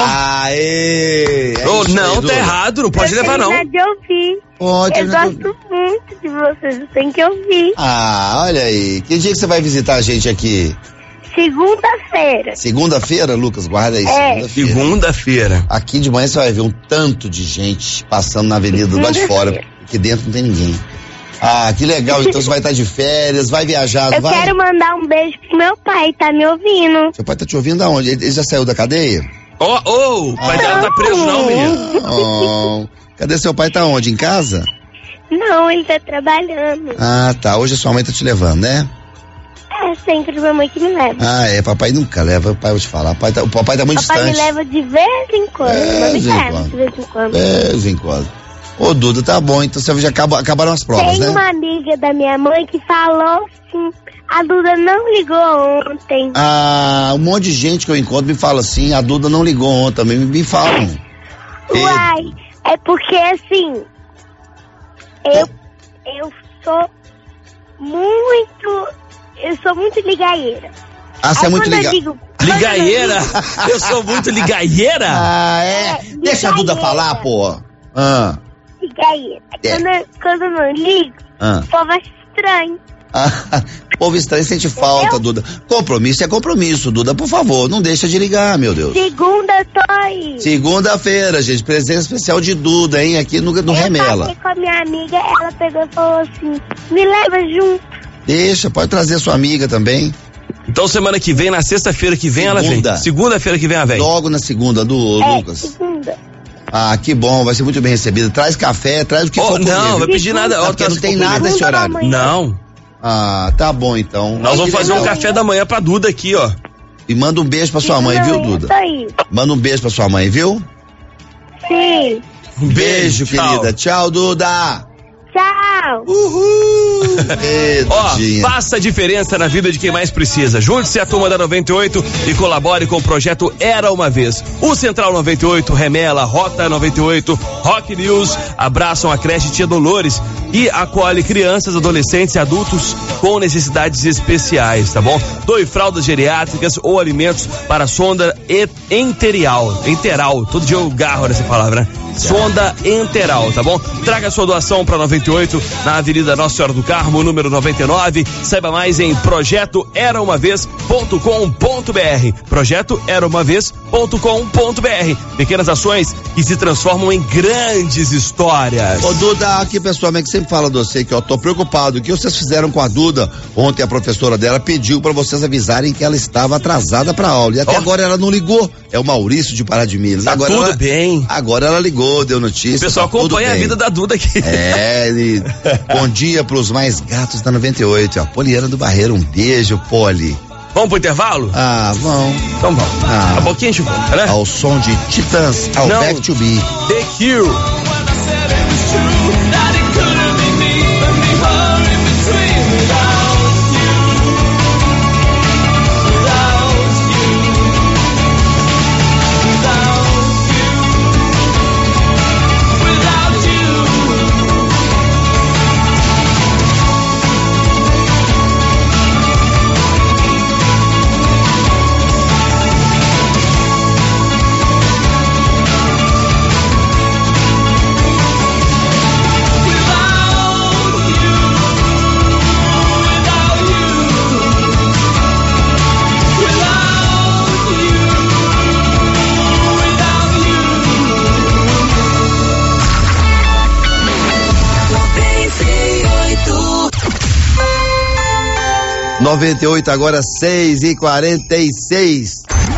Aê! É ô, isso aí, não, tá Duda. errado, não pode eu levar não. tenho de ouvir. Pode, Eu né? gosto muito de vocês, eu tenho que ouvir. Ah, olha aí. Que dia que você vai visitar a gente aqui? Segunda-feira. Segunda-feira, Lucas? Guarda aí, É. segunda-feira. Segunda-feira. Aqui de manhã você vai ver um tanto de gente passando na avenida do lado de fora. Aqui dentro não tem ninguém. Ah, que legal. Então você vai estar de férias, vai viajar, não Eu vai? quero mandar um beijo pro meu pai, tá me ouvindo? Seu pai tá te ouvindo aonde? Ele ele já saiu da cadeia? Ó, ô, o pai dela tá preso não, menino. Oh, cadê seu pai? Tá onde? Em casa? Não, ele tá trabalhando. Ah, tá. Hoje a sua mãe tá te levando, né? É sempre minha mãe que me leva. Ah, é. Papai nunca leva. Papai, vou te falar. Papai tá- o papai tá muito Papai me distante. leva de vez em quando. É, mas me de vez em leva quando. de vez em quando. É, de vez em quando. Ô, Duda, tá bom. Então você já acabou, acabaram as provas, Tem né? uma amiga da minha mãe que falou assim, a Duda não ligou ontem. Ah, um monte de gente que eu encontro me fala assim, a Duda não ligou ontem também, me, me falam. Uai, é porque assim, eu, eu sou muito, eu sou muito ligaieira. Ah, você é Aí muito quando eu liga... digo- Ligaieira? Eu sou muito ligaieira? Ah, é? É, Deixa a Duda ligaieira. falar, pô. Ah, Ligaieira. É. Quando, eu- quando eu não ligo, ah. o povo acha estranho. Ah, povo estranho sente falta, Duda. Compromisso é compromisso, Duda, por favor, não deixa de ligar, meu Deus. Segunda eu tô aí. Segunda-feira, gente, presença especial de Duda, hein, aqui no, no eu Remela. falei com a minha amiga, ela pegou e falou assim, me leva junto. Deixa, pode trazer sua amiga também. Então semana que vem, na sexta-feira que vem ela Segunda. vem. Segunda-feira que vem ela vem. Logo na segunda, do É, Lucas. segunda. Ah, que bom, vai ser muito bem recebida. Traz café, traz o que Oh, for comer, não, viu? vai pedir nada. Porque Ó, não tem comigo. nada esse horário. Não. Ah, tá bom então. Nós vamos Que fazer um legal. café da manhã pra Duda aqui, ó. E manda um beijo pra sua mãe, Não, viu, eu Duda? tô aí. Manda um beijo pra sua mãe, viu? Sim. Um beijo, tchau. querida. Tchau, Duda. Tchau. Uhul. Ei, Ó, Dudinha. faça a diferença na vida de quem mais precisa. Junte-se à turma da noventa e oito e colabore com o projeto Era Uma Vez. O Central noventa e oito, Remela, Rota noventa e oito, Rock News abraçam a creche Tia Dolores e acolhe crianças, adolescentes e adultos com necessidades especiais, tá bom? Doe fraldas geriátricas ou alimentos para sonda e- enterial. Enteral, todo dia eu garro nessa palavra, né? Sonda enteral, tá bom? Traga sua doação para noventa e oito na Avenida Nossa Senhora do Carmo, número noventa e nove. Saiba mais em projeto era uma vez ponto com ponto br. projeto era uma vez ponto com ponto br. Pequenas ações que se transformam em grandes histórias. Ô, Duda, aqui pessoalmente que sempre fala de você que eu tô preocupado. O que vocês fizeram com a Duda? Ontem a professora dela pediu pra vocês avisarem que ela estava atrasada pra aula. E até Ó. agora ela não ligou. É o Maurício de Pará de Minas. Tá agora tudo ela, bem. Agora ela ligou, deu notícia. O pessoal tá tudo acompanha a bem. vida da Duda aqui. É, ele... bom dia pros mais gatos da noventa e oito. A Poliana do Barreiro, um beijo, Poli. Vamos pro intervalo? Ah, vão. Então vamos. Ah. Daqui a pouquinho a gente volta, né? Ao som de Titãs, ao Não. Back to Be. The Cure. We noventa e oito, agora seis e quarenta e seis.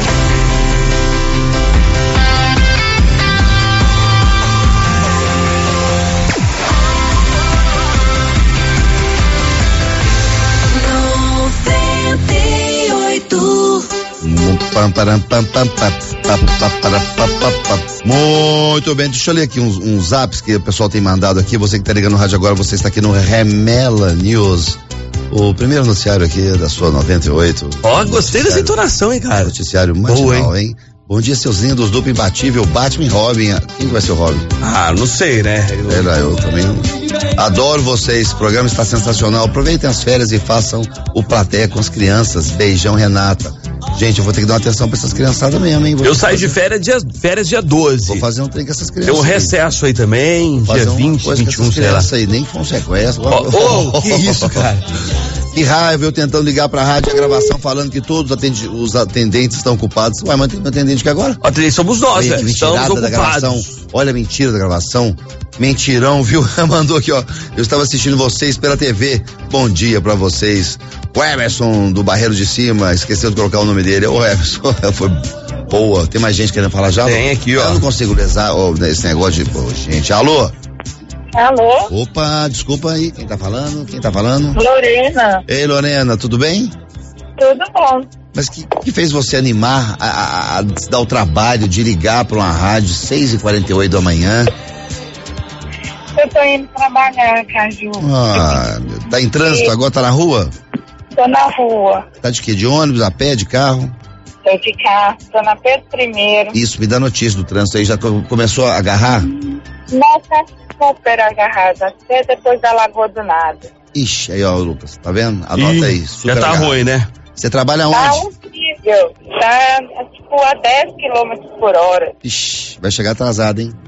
Pam, param, pam, pam, pam, pam, pam, pam, pam, pam. Muito bem, deixa eu ler aqui uns, uns zaps que o pessoal tem mandado aqui. Você que tá ligando no rádio agora, você está aqui no Remela News, o primeiro noticiário aqui da sua noventa e oito. Ó, oh, gostei dessa entonação, hein, cara? Noticiário matinal, hein? Bom dia, seus lindos, duplo imbatível, Batman e Robin. Quem vai ser o Robin? Ah, não sei, né? Eu, Era, eu também não. Adoro vocês, o programa está sensacional. Aproveitem as férias e façam o plateia com as crianças. Beijão, Renata. Gente, eu vou ter que dar uma atenção pra essas criançadas mesmo, hein? Vou eu saio de férias dia, férias dia doze. Vou fazer um trem com essas crianças. Tem um recesso aí, aí também, dia vinte, vinte e um, sei lá. Aí, nem que foi um sequestro. Oh, oh, que isso, cara? Que raiva, eu tentando ligar pra rádio, a gravação falando que todos atendi, os atendentes estão ocupados. Ué, mas tem atendente que agora? Atendente somos nós, velho. Estamos ocupados. Da gravação. Olha a mentira da gravação. Mentirão, viu? Mandou aqui, ó. Eu estava assistindo vocês pela T V. Bom dia pra vocês. O Emerson do Barreiro de Cima, esqueceu de colocar o nome dele. Ô, Emerson, foi boa. Tem mais gente querendo falar já? Tem aqui, ó. Eu não consigo lesar ó, esse negócio de. Pô, gente, alô? Alô? Opa, desculpa aí, quem tá falando? Quem tá falando? Lorena. Ei, Lorena, tudo bem? Tudo bom. Mas que, que fez você animar a, a, a dar o trabalho de ligar pra uma rádio seis e quarenta e oito da manhã? Eu tô indo trabalhar, Caju. Ah, tá em trânsito, agora tá na rua? Tô na rua. Tá de quê? De ônibus, a pé, de carro? Tô de carro, tô na Pedro Primeiro. Isso, me dá notícia do trânsito aí, já começou a agarrar? Nossa, super agarrada, até depois da Lagoa do Nada. Ixi, aí ó, Lucas, tá vendo? Anota Ih, aí. Já tá agarrado. Ruim, né? Você trabalha onde? Tá horrível, tá tipo a dez quilômetros por hora. Ixi, vai chegar atrasado, hein?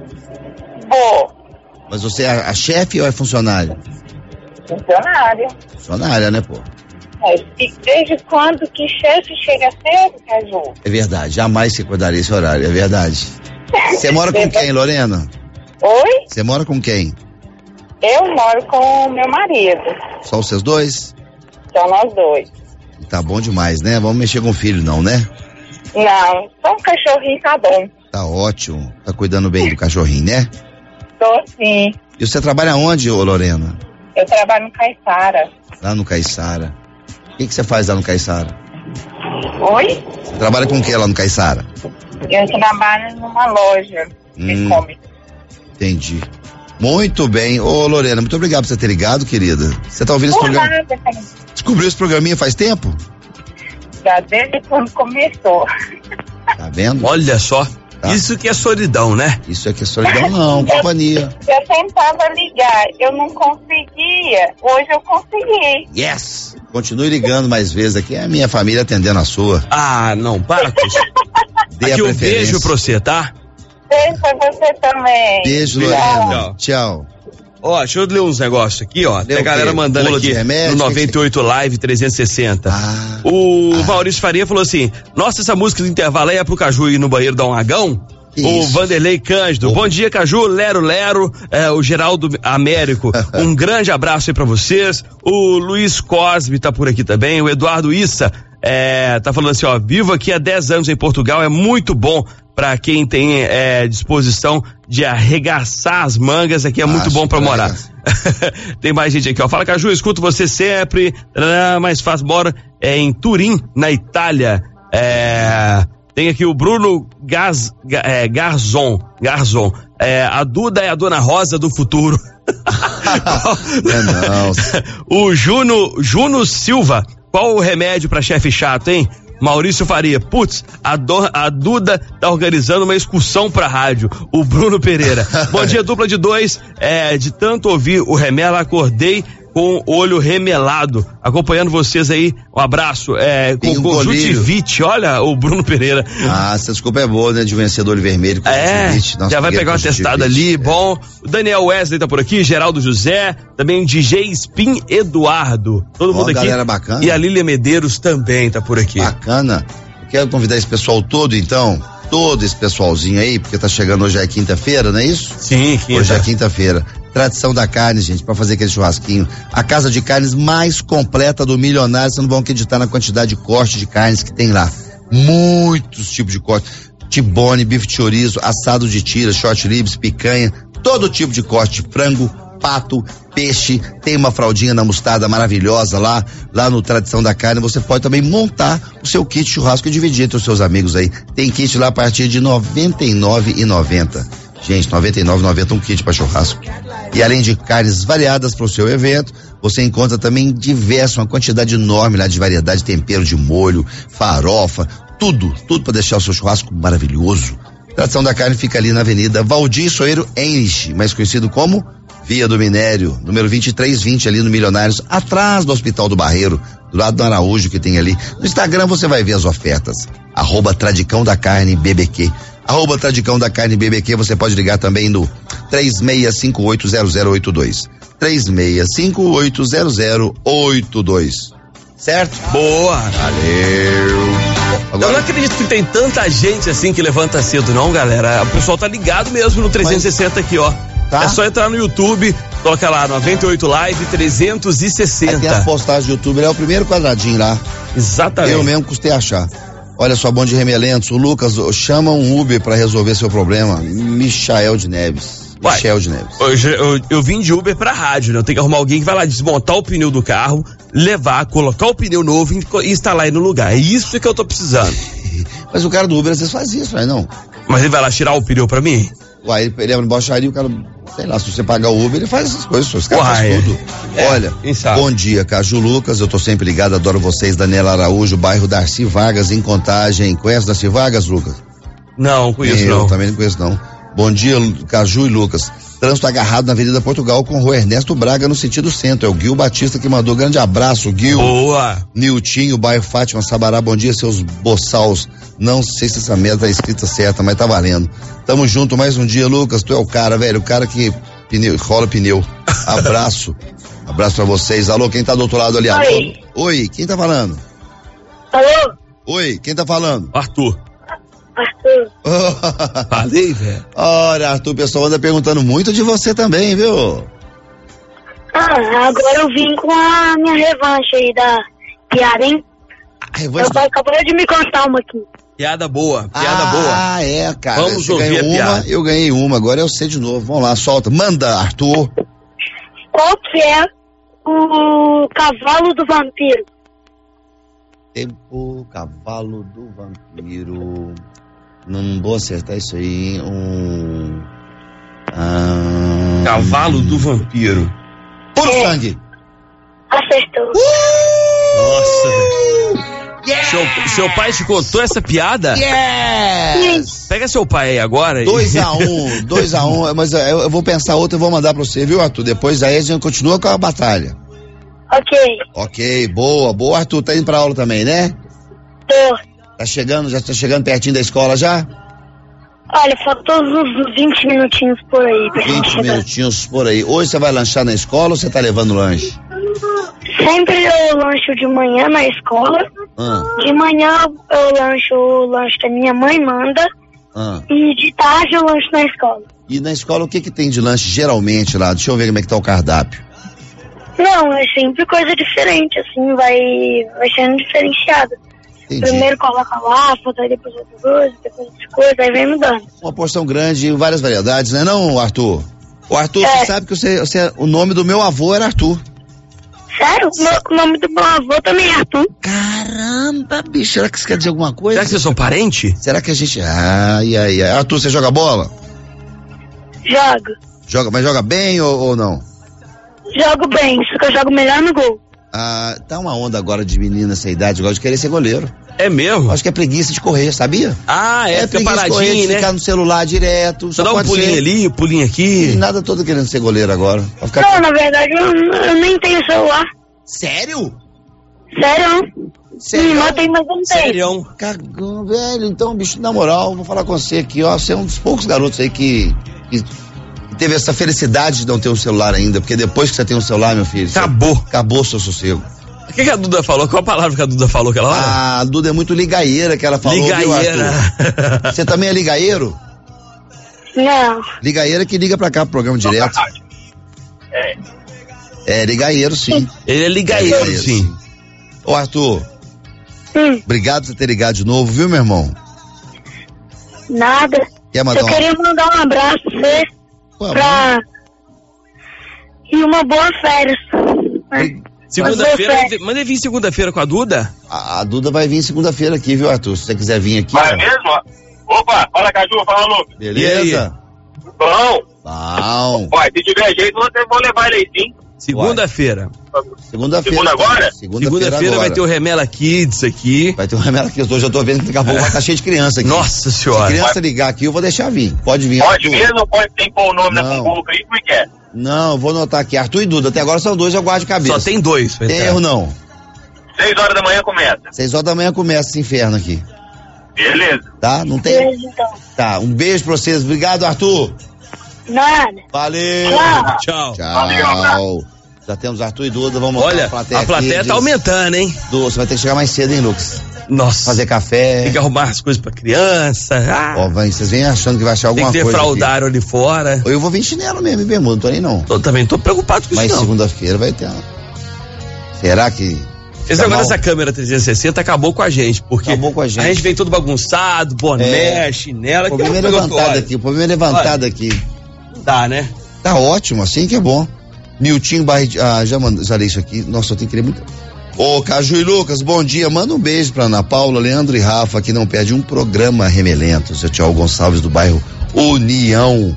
Vou. Mas você é a chefe ou é funcionário? Funcionária. Funcionária, né, pô? É, e desde quando que chefe chega cedo, Caju? É verdade, jamais se acordaria esse horário, é verdade. Você mora com quem, Lorena? Oi? Você mora com quem? Eu moro com o meu marido. Só os seus dois? Só nós dois. Tá bom demais, né? Vamos mexer com o filho, não, né? Não, só um cachorrinho tá bom. Tá ótimo, tá cuidando bem do cachorrinho, né? Tô sim. E você trabalha onde, ô Lorena? Eu trabalho no Caiçara. Lá no Caiçara. O que que você faz lá no Caiçara? Oi? Você trabalha com o que lá no Caiçara? Eu trabalho numa loja de hum, come. Entendi. Muito bem. Ô Lorena, muito obrigado por você ter ligado, querida. Você tá ouvindo Por esse programa? Nada, Descobriu esse programinha faz tempo? Já desde quando começou. Tá vendo? Olha só. Tá. Isso que é solidão, né? Isso é que é solidão, não, companhia. Eu tentava ligar, eu não conseguia. Hoje eu consegui. Yes! Continue ligando mais vezes aqui, é a minha família atendendo a sua. Ah, não, para com isso. Dê aqui a um beijo pra você, tá? Beijo pra você também. Beijo, Lorena. Tchau. Tchau. Ó, deixa eu ler uns negócios aqui, ó. Tem a galera mandando Bula aqui remédio, no noventa e oito Live trezentos e sessenta. Ah, o ah. Maurício Faria falou assim: nossa, essa música do intervalo aí é pro Caju ir no banheiro dar um agão? O isso. Vanderlei Cândido, oh. Bom dia, Caju, Lero Lero, é, o Geraldo Américo, um grande abraço aí pra vocês. O Luiz Cosme tá por aqui também, o Eduardo Issa é, tá falando assim, ó, vivo aqui há dez anos em Portugal, é muito bom pra quem tem é, disposição de arregaçar as mangas, aqui é muito Acho bom pra morar. Tem mais gente aqui, ó, fala Caju, escuto você sempre, mais fácil, mora é, em Turim, na Itália, é... Tem aqui o Bruno Gaz, é, Garzon, Garzon. É, a Duda é a Dona Rosa do futuro. É não. O Juno, Juno Silva, qual o remédio pra chefe chato, hein? Maurício Faria, putz, a, do, a Duda tá organizando uma excursão pra rádio. O Bruno Pereira. Bom dia, dupla de dois. É, de tanto ouvir o Remela, acordei com o olho remelado, acompanhando vocês aí, um abraço, é, com um conjuntivite, olha o Bruno Pereira. Ah, essa desculpa é boa, né, de vencedor olho vermelho, é, Nossa, já vai pegar uma testada ali, é. Bom, o Daniel Wesley tá por aqui, Geraldo José, também D J Spin Eduardo, todo mundo Ó, aqui. Galera bacana. E a Lília Medeiros também tá por aqui. Bacana, eu quero convidar esse pessoal todo, então, todo esse pessoalzinho aí, porque tá chegando hoje é quinta-feira, não é isso? Sim, quinta. Hoje é quinta-feira. Tradição da Carne, gente, pra fazer aquele churrasquinho. A casa de carnes mais completa do Milionário, vocês não vão acreditar na quantidade de corte de carnes que tem lá. Muitos tipos de corte. Tibone, bife de chorizo, assado de tira, short ribs, picanha, todo tipo de corte, frango, pato, peixe, tem uma fraldinha na mostarda maravilhosa lá, lá no Tradição da Carne. Você pode também montar o seu kit churrasco e dividir entre os seus amigos aí. Tem kit lá a partir de noventa e nove reais e noventa centavos. Gente, noventa e nove reais e noventa centavos um kit para churrasco. E além de carnes variadas para o seu evento, você encontra também diversas, uma quantidade enorme lá de variedade, tempero de molho, farofa, tudo, tudo para deixar o seu churrasco maravilhoso. Tradição da Carne fica ali na Avenida Valdir Soeiro Henrich, mais conhecido como Via do Minério, número vinte e três vinte, ali no Milionários, atrás do Hospital do Barreiro, do lado do Araújo que tem ali. No Instagram você vai ver as ofertas. Arroba Tradicão da Carne B B Q. Arroba Tradicão da Carne B B Q, você pode ligar também no três seis cinco oito zero zero oito dois. três seis cinco oito zero zero oito dois. Certo? Boa! Valeu! Agora... Eu não acredito que tem tanta gente assim que levanta cedo, não, galera. O pessoal tá ligado mesmo no trezentos e sessenta aqui, ó. Tá? É só entrar no YouTube, toca lá, noventa e oito Live trezentos e sessenta. Aí tem as postagens do YouTube, é o primeiro quadradinho lá. Exatamente. Eu mesmo custei achar. Olha só, bom de Remelentos, o Lucas, chama um Uber pra resolver seu problema. Michael de Neves. Uai, Michel de Neves. Eu, eu, eu vim de Uber pra rádio, né? Eu tenho que arrumar alguém que vai lá desmontar o pneu do carro, levar, colocar o pneu novo e instalar aí no lugar. É isso que eu tô precisando. Mas o cara do Uber às vezes faz isso, não? Mas ele vai lá tirar o pneu pra mim? Uai, ele, ele é uma baixaria, o cara, sei lá, se você pagar o Uber, ele faz essas coisas, os caras fazem tudo. É, Olha, bom dia, Caju Lucas, eu tô sempre ligado, adoro vocês, Daniela Araújo, bairro Darcy Vargas, em Contagem. Conhece Darcy Vargas, Lucas? Não, conheço eu não. também não conheço não. Bom dia, Caju e Lucas. Trânsito agarrado na Avenida Portugal com Rua Ernesto Braga no sentido centro. É o Gil Batista que mandou. Grande abraço, Gil. Boa. Niltinho, bairro Fátima, Sabará. Bom dia, seus boçaus. Não sei se essa meta tá escrita certa, mas tá valendo. Tamo junto mais um dia, Lucas. Tu é o cara, velho. O cara que pneu, rola pneu. Abraço. Abraço pra vocês. Alô, quem tá do outro lado ali? Alô? Oi. Oi, quem tá falando? Alô? Oi, quem tá falando? Arthur. Arthur. Falei, velho. Olha, Arthur, o pessoal anda perguntando muito de você também, viu? Ah, agora eu vim com a minha revanche aí da piada, hein? Revanche... Meu pai acabou de me contar uma aqui. Piada boa, piada ah, boa. Ah, é, cara. Vamos Você ouvir a uma, piada. Eu ganhei uma, agora eu sei de novo. Vamos lá, solta. Manda, Arthur. Qual que é o cavalo do vampiro? Tempo, cavalo do vampiro. Não vou acertar isso aí. Um. Ah, Cavalo do vampiro. Puro é. sangue. Acertou. Uh! Nossa, velho. Yeah! Seu, seu pai te contou essa piada? Yes! Pega seu pai aí agora. dois a um, dois a um, mas eu, eu vou pensar outra e vou mandar pra você, viu, Arthur? Depois aí a gente continua com a batalha. Ok. Ok, boa, boa, Arthur. Tá indo pra aula também, né? Tô. Tá chegando, já tá chegando pertinho da escola já? Olha, faltou uns vinte minutinhos por aí pra gente vinte chegar. minutinhos por aí. Hoje você vai lanchar na escola ou você tá levando lanche? Sempre eu lancho de manhã na escola. Ah. De manhã eu lancho o lanche que a minha mãe manda. Ah. E de tarde eu lancho na escola. E na escola o que que tem de lanche geralmente lá? Deixa eu ver como é que tá o cardápio. Não, é sempre coisa diferente, assim, vai, vai sendo diferenciado. Entendi. Primeiro coloca waffles, aí depois outra coisa, depois outra coisa, aí vem mudando. Uma porção grande, várias variedades, né não, Arthur? O Arthur, É. você sabe que você, você, o nome do meu avô era Arthur. Sério? O nome do meu avô também é Arthur. Caramba, bicho, será que isso quer dizer alguma coisa? Será que vocês são parentes? Será que a gente... Ai, ai, ai. Arthur, você joga bola? Jogo. Joga, mas joga bem ou, ou não? Jogo bem, só que eu jogo melhor no gol. Ah, tá uma onda agora de menina essa idade, gosta de querer ser goleiro. É mesmo? Acho que é preguiça de correr, sabia? Ah, é, é fica preguiça de correr, paradinho, de né? ficar no celular direto. Só dá um pulinho ser... ali, pulinho aqui. E nada todo querendo ser goleiro agora. Vai ficar... Não, na verdade eu, eu nem tenho celular. Sério? Sério? Sério? Minha irmã tem, mas eu não tenho. Sério? Cagão, velho. Então, bicho, na moral, vou falar com você aqui, ó. Você é um dos poucos garotos aí que, que teve essa felicidade de não ter um celular ainda. Porque depois que você tem um celular, meu filho. Acabou. Você, acabou o seu sossego. O que, que a Duda falou? Qual a palavra que a Duda falou aquela hora? Ah, a Duda é muito ligaeira que ela falou. Ligaeira. Viu, você também é ligaeiro? Não. Ligaeira que liga pra cá pro programa direto. É. É ligaeiro, sim. Ele é ligaeiro, é ligaeiro sim. sim. Ô, Arthur. Hum. Obrigado por você ter ligado de novo, viu, meu irmão? Nada. Quer mandar Eu um... queria mandar um abraço pra você. Ué, pra... E uma boa férias. Segunda-feira, manda vir segunda-feira com a Duda? A, a Duda vai vir segunda-feira aqui, viu, Arthur? Se você quiser vir aqui. Vai ó. mesmo? Opa, fala, Caju, fala, Lucas. Beleza? Bom. Bom. Ó, se tiver jeito, vocês vão levar ele aí, sim. Segunda-feira. Segunda-feira. Segunda agora? Segunda-feira Segunda vai ter o Remela Kids aqui. Vai ter o Remela Kids. Hoje eu tô vendo que daqui a pouco é. vai estar cheio de criança aqui. Nossa senhora. Se criança ligar aqui, eu vou deixar vir. Pode vir. Pode Arthur. Mesmo ou pode ter que pôr o nome na pública aí, como é que é? Não, vou anotar aqui. Arthur e Duda, até agora são dois, eu guardo de cabeça. Só tem dois. Tem erro não. Seis horas da manhã começa. Seis horas da manhã começa esse inferno aqui. Beleza. Tá? Não tem? Beleza, então. Tá, um beijo pra vocês. Obrigado, Arthur. Nada. Valeu. Tchau. Tchau. Valeu. Já temos Arthur e Duda, vamos Olha, a plateia, a plateia tá aumentando, hein? Du, você vai ter que chegar mais cedo, hein, Lucas? Nossa. Fazer café. Tem que arrumar as coisas pra criança. Ah. Ó, vai, vocês vêm achando que vai achar alguma coisa. Tem que ter coisa fraldário aqui ali fora. Ou eu vou vir chinelo mesmo, em bermuda, não tô nem não. Eu também tô preocupado com Mas isso. Mas segunda-feira vai ter uma... Será que... Esse agora essa câmera trezentos e sessenta acabou com a gente, porque acabou com a gente. A gente vem todo bagunçado, boné, é. chinela. O problema é levantado aqui, o problema é levantado aqui. Dá, né? Tá ótimo, assim que é bom. Niltinho Barreto, ah, já, mandou, já li isso aqui. Nossa, eu tenho que querer muito. Ô, Caju e Lucas, bom dia. Manda um beijo pra Ana Paula, Leandro e Rafa, que não perde um programa remelento. Seu Tiago Gonçalves do bairro União.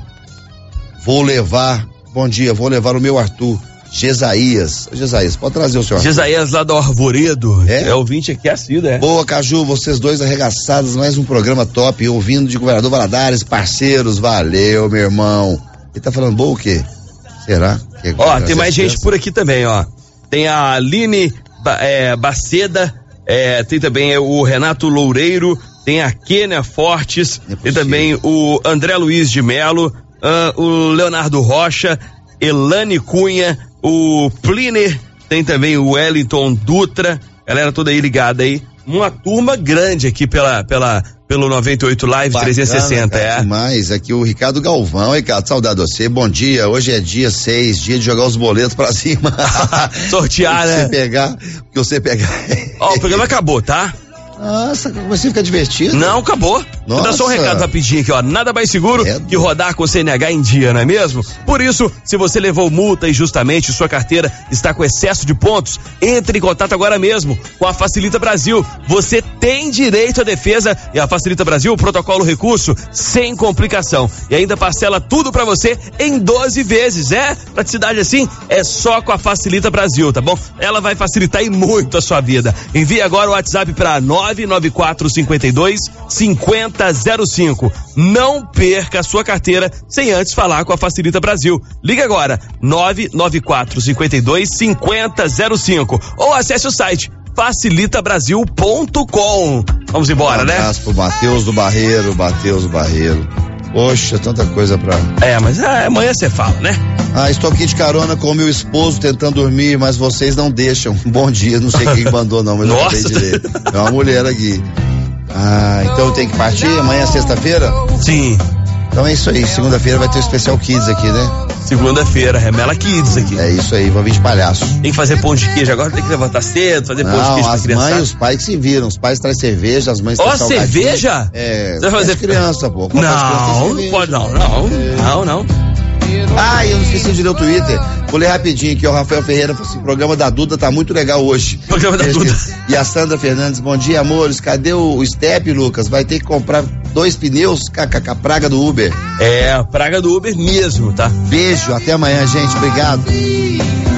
Vou levar, bom dia, vou levar o meu Arthur. Gesaías. Gesaías, pode trazer o seu Arthur. Gesaías lá do Arvoredo. É? É ouvinte aqui, assíduo, é. Boa, Caju, vocês dois arregaçados, mais um programa top, ouvindo de Governador Valadares, parceiros, valeu, meu irmão. Ele tá falando boa o quê? Será? Que ó, tem mais gente por aqui também, ó. Tem a Aline é, Baceda, é, tem também o Renato Loureiro, tem a Kênia Fortes, é tem também o André Luiz de Melo, uh, o Leonardo Rocha, Elane Cunha, o Pliner, tem também o Wellington Dutra, galera toda aí ligada aí. Uma turma grande aqui pela, pela, pelo noventa e oito Live. Bacana, trezentos e sessenta, cara, é. Demais, aqui o Ricardo Galvão, Ricardo, saudade de você, bom dia, hoje é dia seis, dia de jogar os boletos pra cima. Sortear, né? Você pegar, que você pegar. Ó, o programa acabou, tá? Nossa, você fica divertido. Não, acabou. Vou dar só um recado rapidinho aqui, ó. Nada mais seguro é que rodar com o C N H em dia, não é mesmo? Por isso, se você levou multa injustamente e sua carteira está com excesso de pontos, entre em contato agora mesmo com a Facilita Brasil. Você tem direito à defesa e a Facilita Brasil, protocolo recurso sem complicação. E ainda parcela tudo pra você em doze vezes, é? Praticidade assim é só com a Facilita Brasil, tá bom? Ela vai facilitar e muito a sua vida. Envie agora o WhatsApp pra nove nove quatro cinco dois cinco zero zero cinco. Não perca a sua carteira sem antes falar com a Facilita Brasil. Liga agora, nove nove quatro cinco dois cinco zero zero cinco ou acesse o site facilita brasil ponto com. Vamos embora, um né? Um abraço pro Matheus do Barreiro, Matheus do Barreiro. Poxa, tanta coisa pra... É, mas ah, amanhã você fala, né? Ah, estou aqui de carona com o meu esposo tentando dormir, mas vocês não deixam. Bom dia, não sei quem mandou não, mas Nossa. eu não sei direito. É uma mulher aqui. Ah, então eu tenho que partir? Amanhã é sexta-feira? Sim. Então é isso aí, segunda-feira vai ter o Especial Kids aqui, né? Segunda-feira, Remela Kids aqui. É isso aí, vou vir de palhaço. Tem que fazer pão de queijo, agora tem que levantar cedo, fazer não, pão de queijo pra criança. As mães, os pais que se viram, os pais trazem cerveja, as mães trazem oh, salgadinho. cerveja? É, você vai fazer criança, pô. Não, não pode não, não, é. não, não. Ah, eu não esqueci de ler o Twitter. Vou ler rapidinho aqui, o Rafael Ferreira falou assim, o programa da Duda tá muito legal hoje. Programa da Duda. E a Sandra Fernandes, bom dia, amores, cadê o, o Step, Lucas? Vai ter que comprar dois pneus, kkk, a praga do Uber. É, a praga do Uber mesmo, tá? Beijo, até amanhã, gente, obrigado.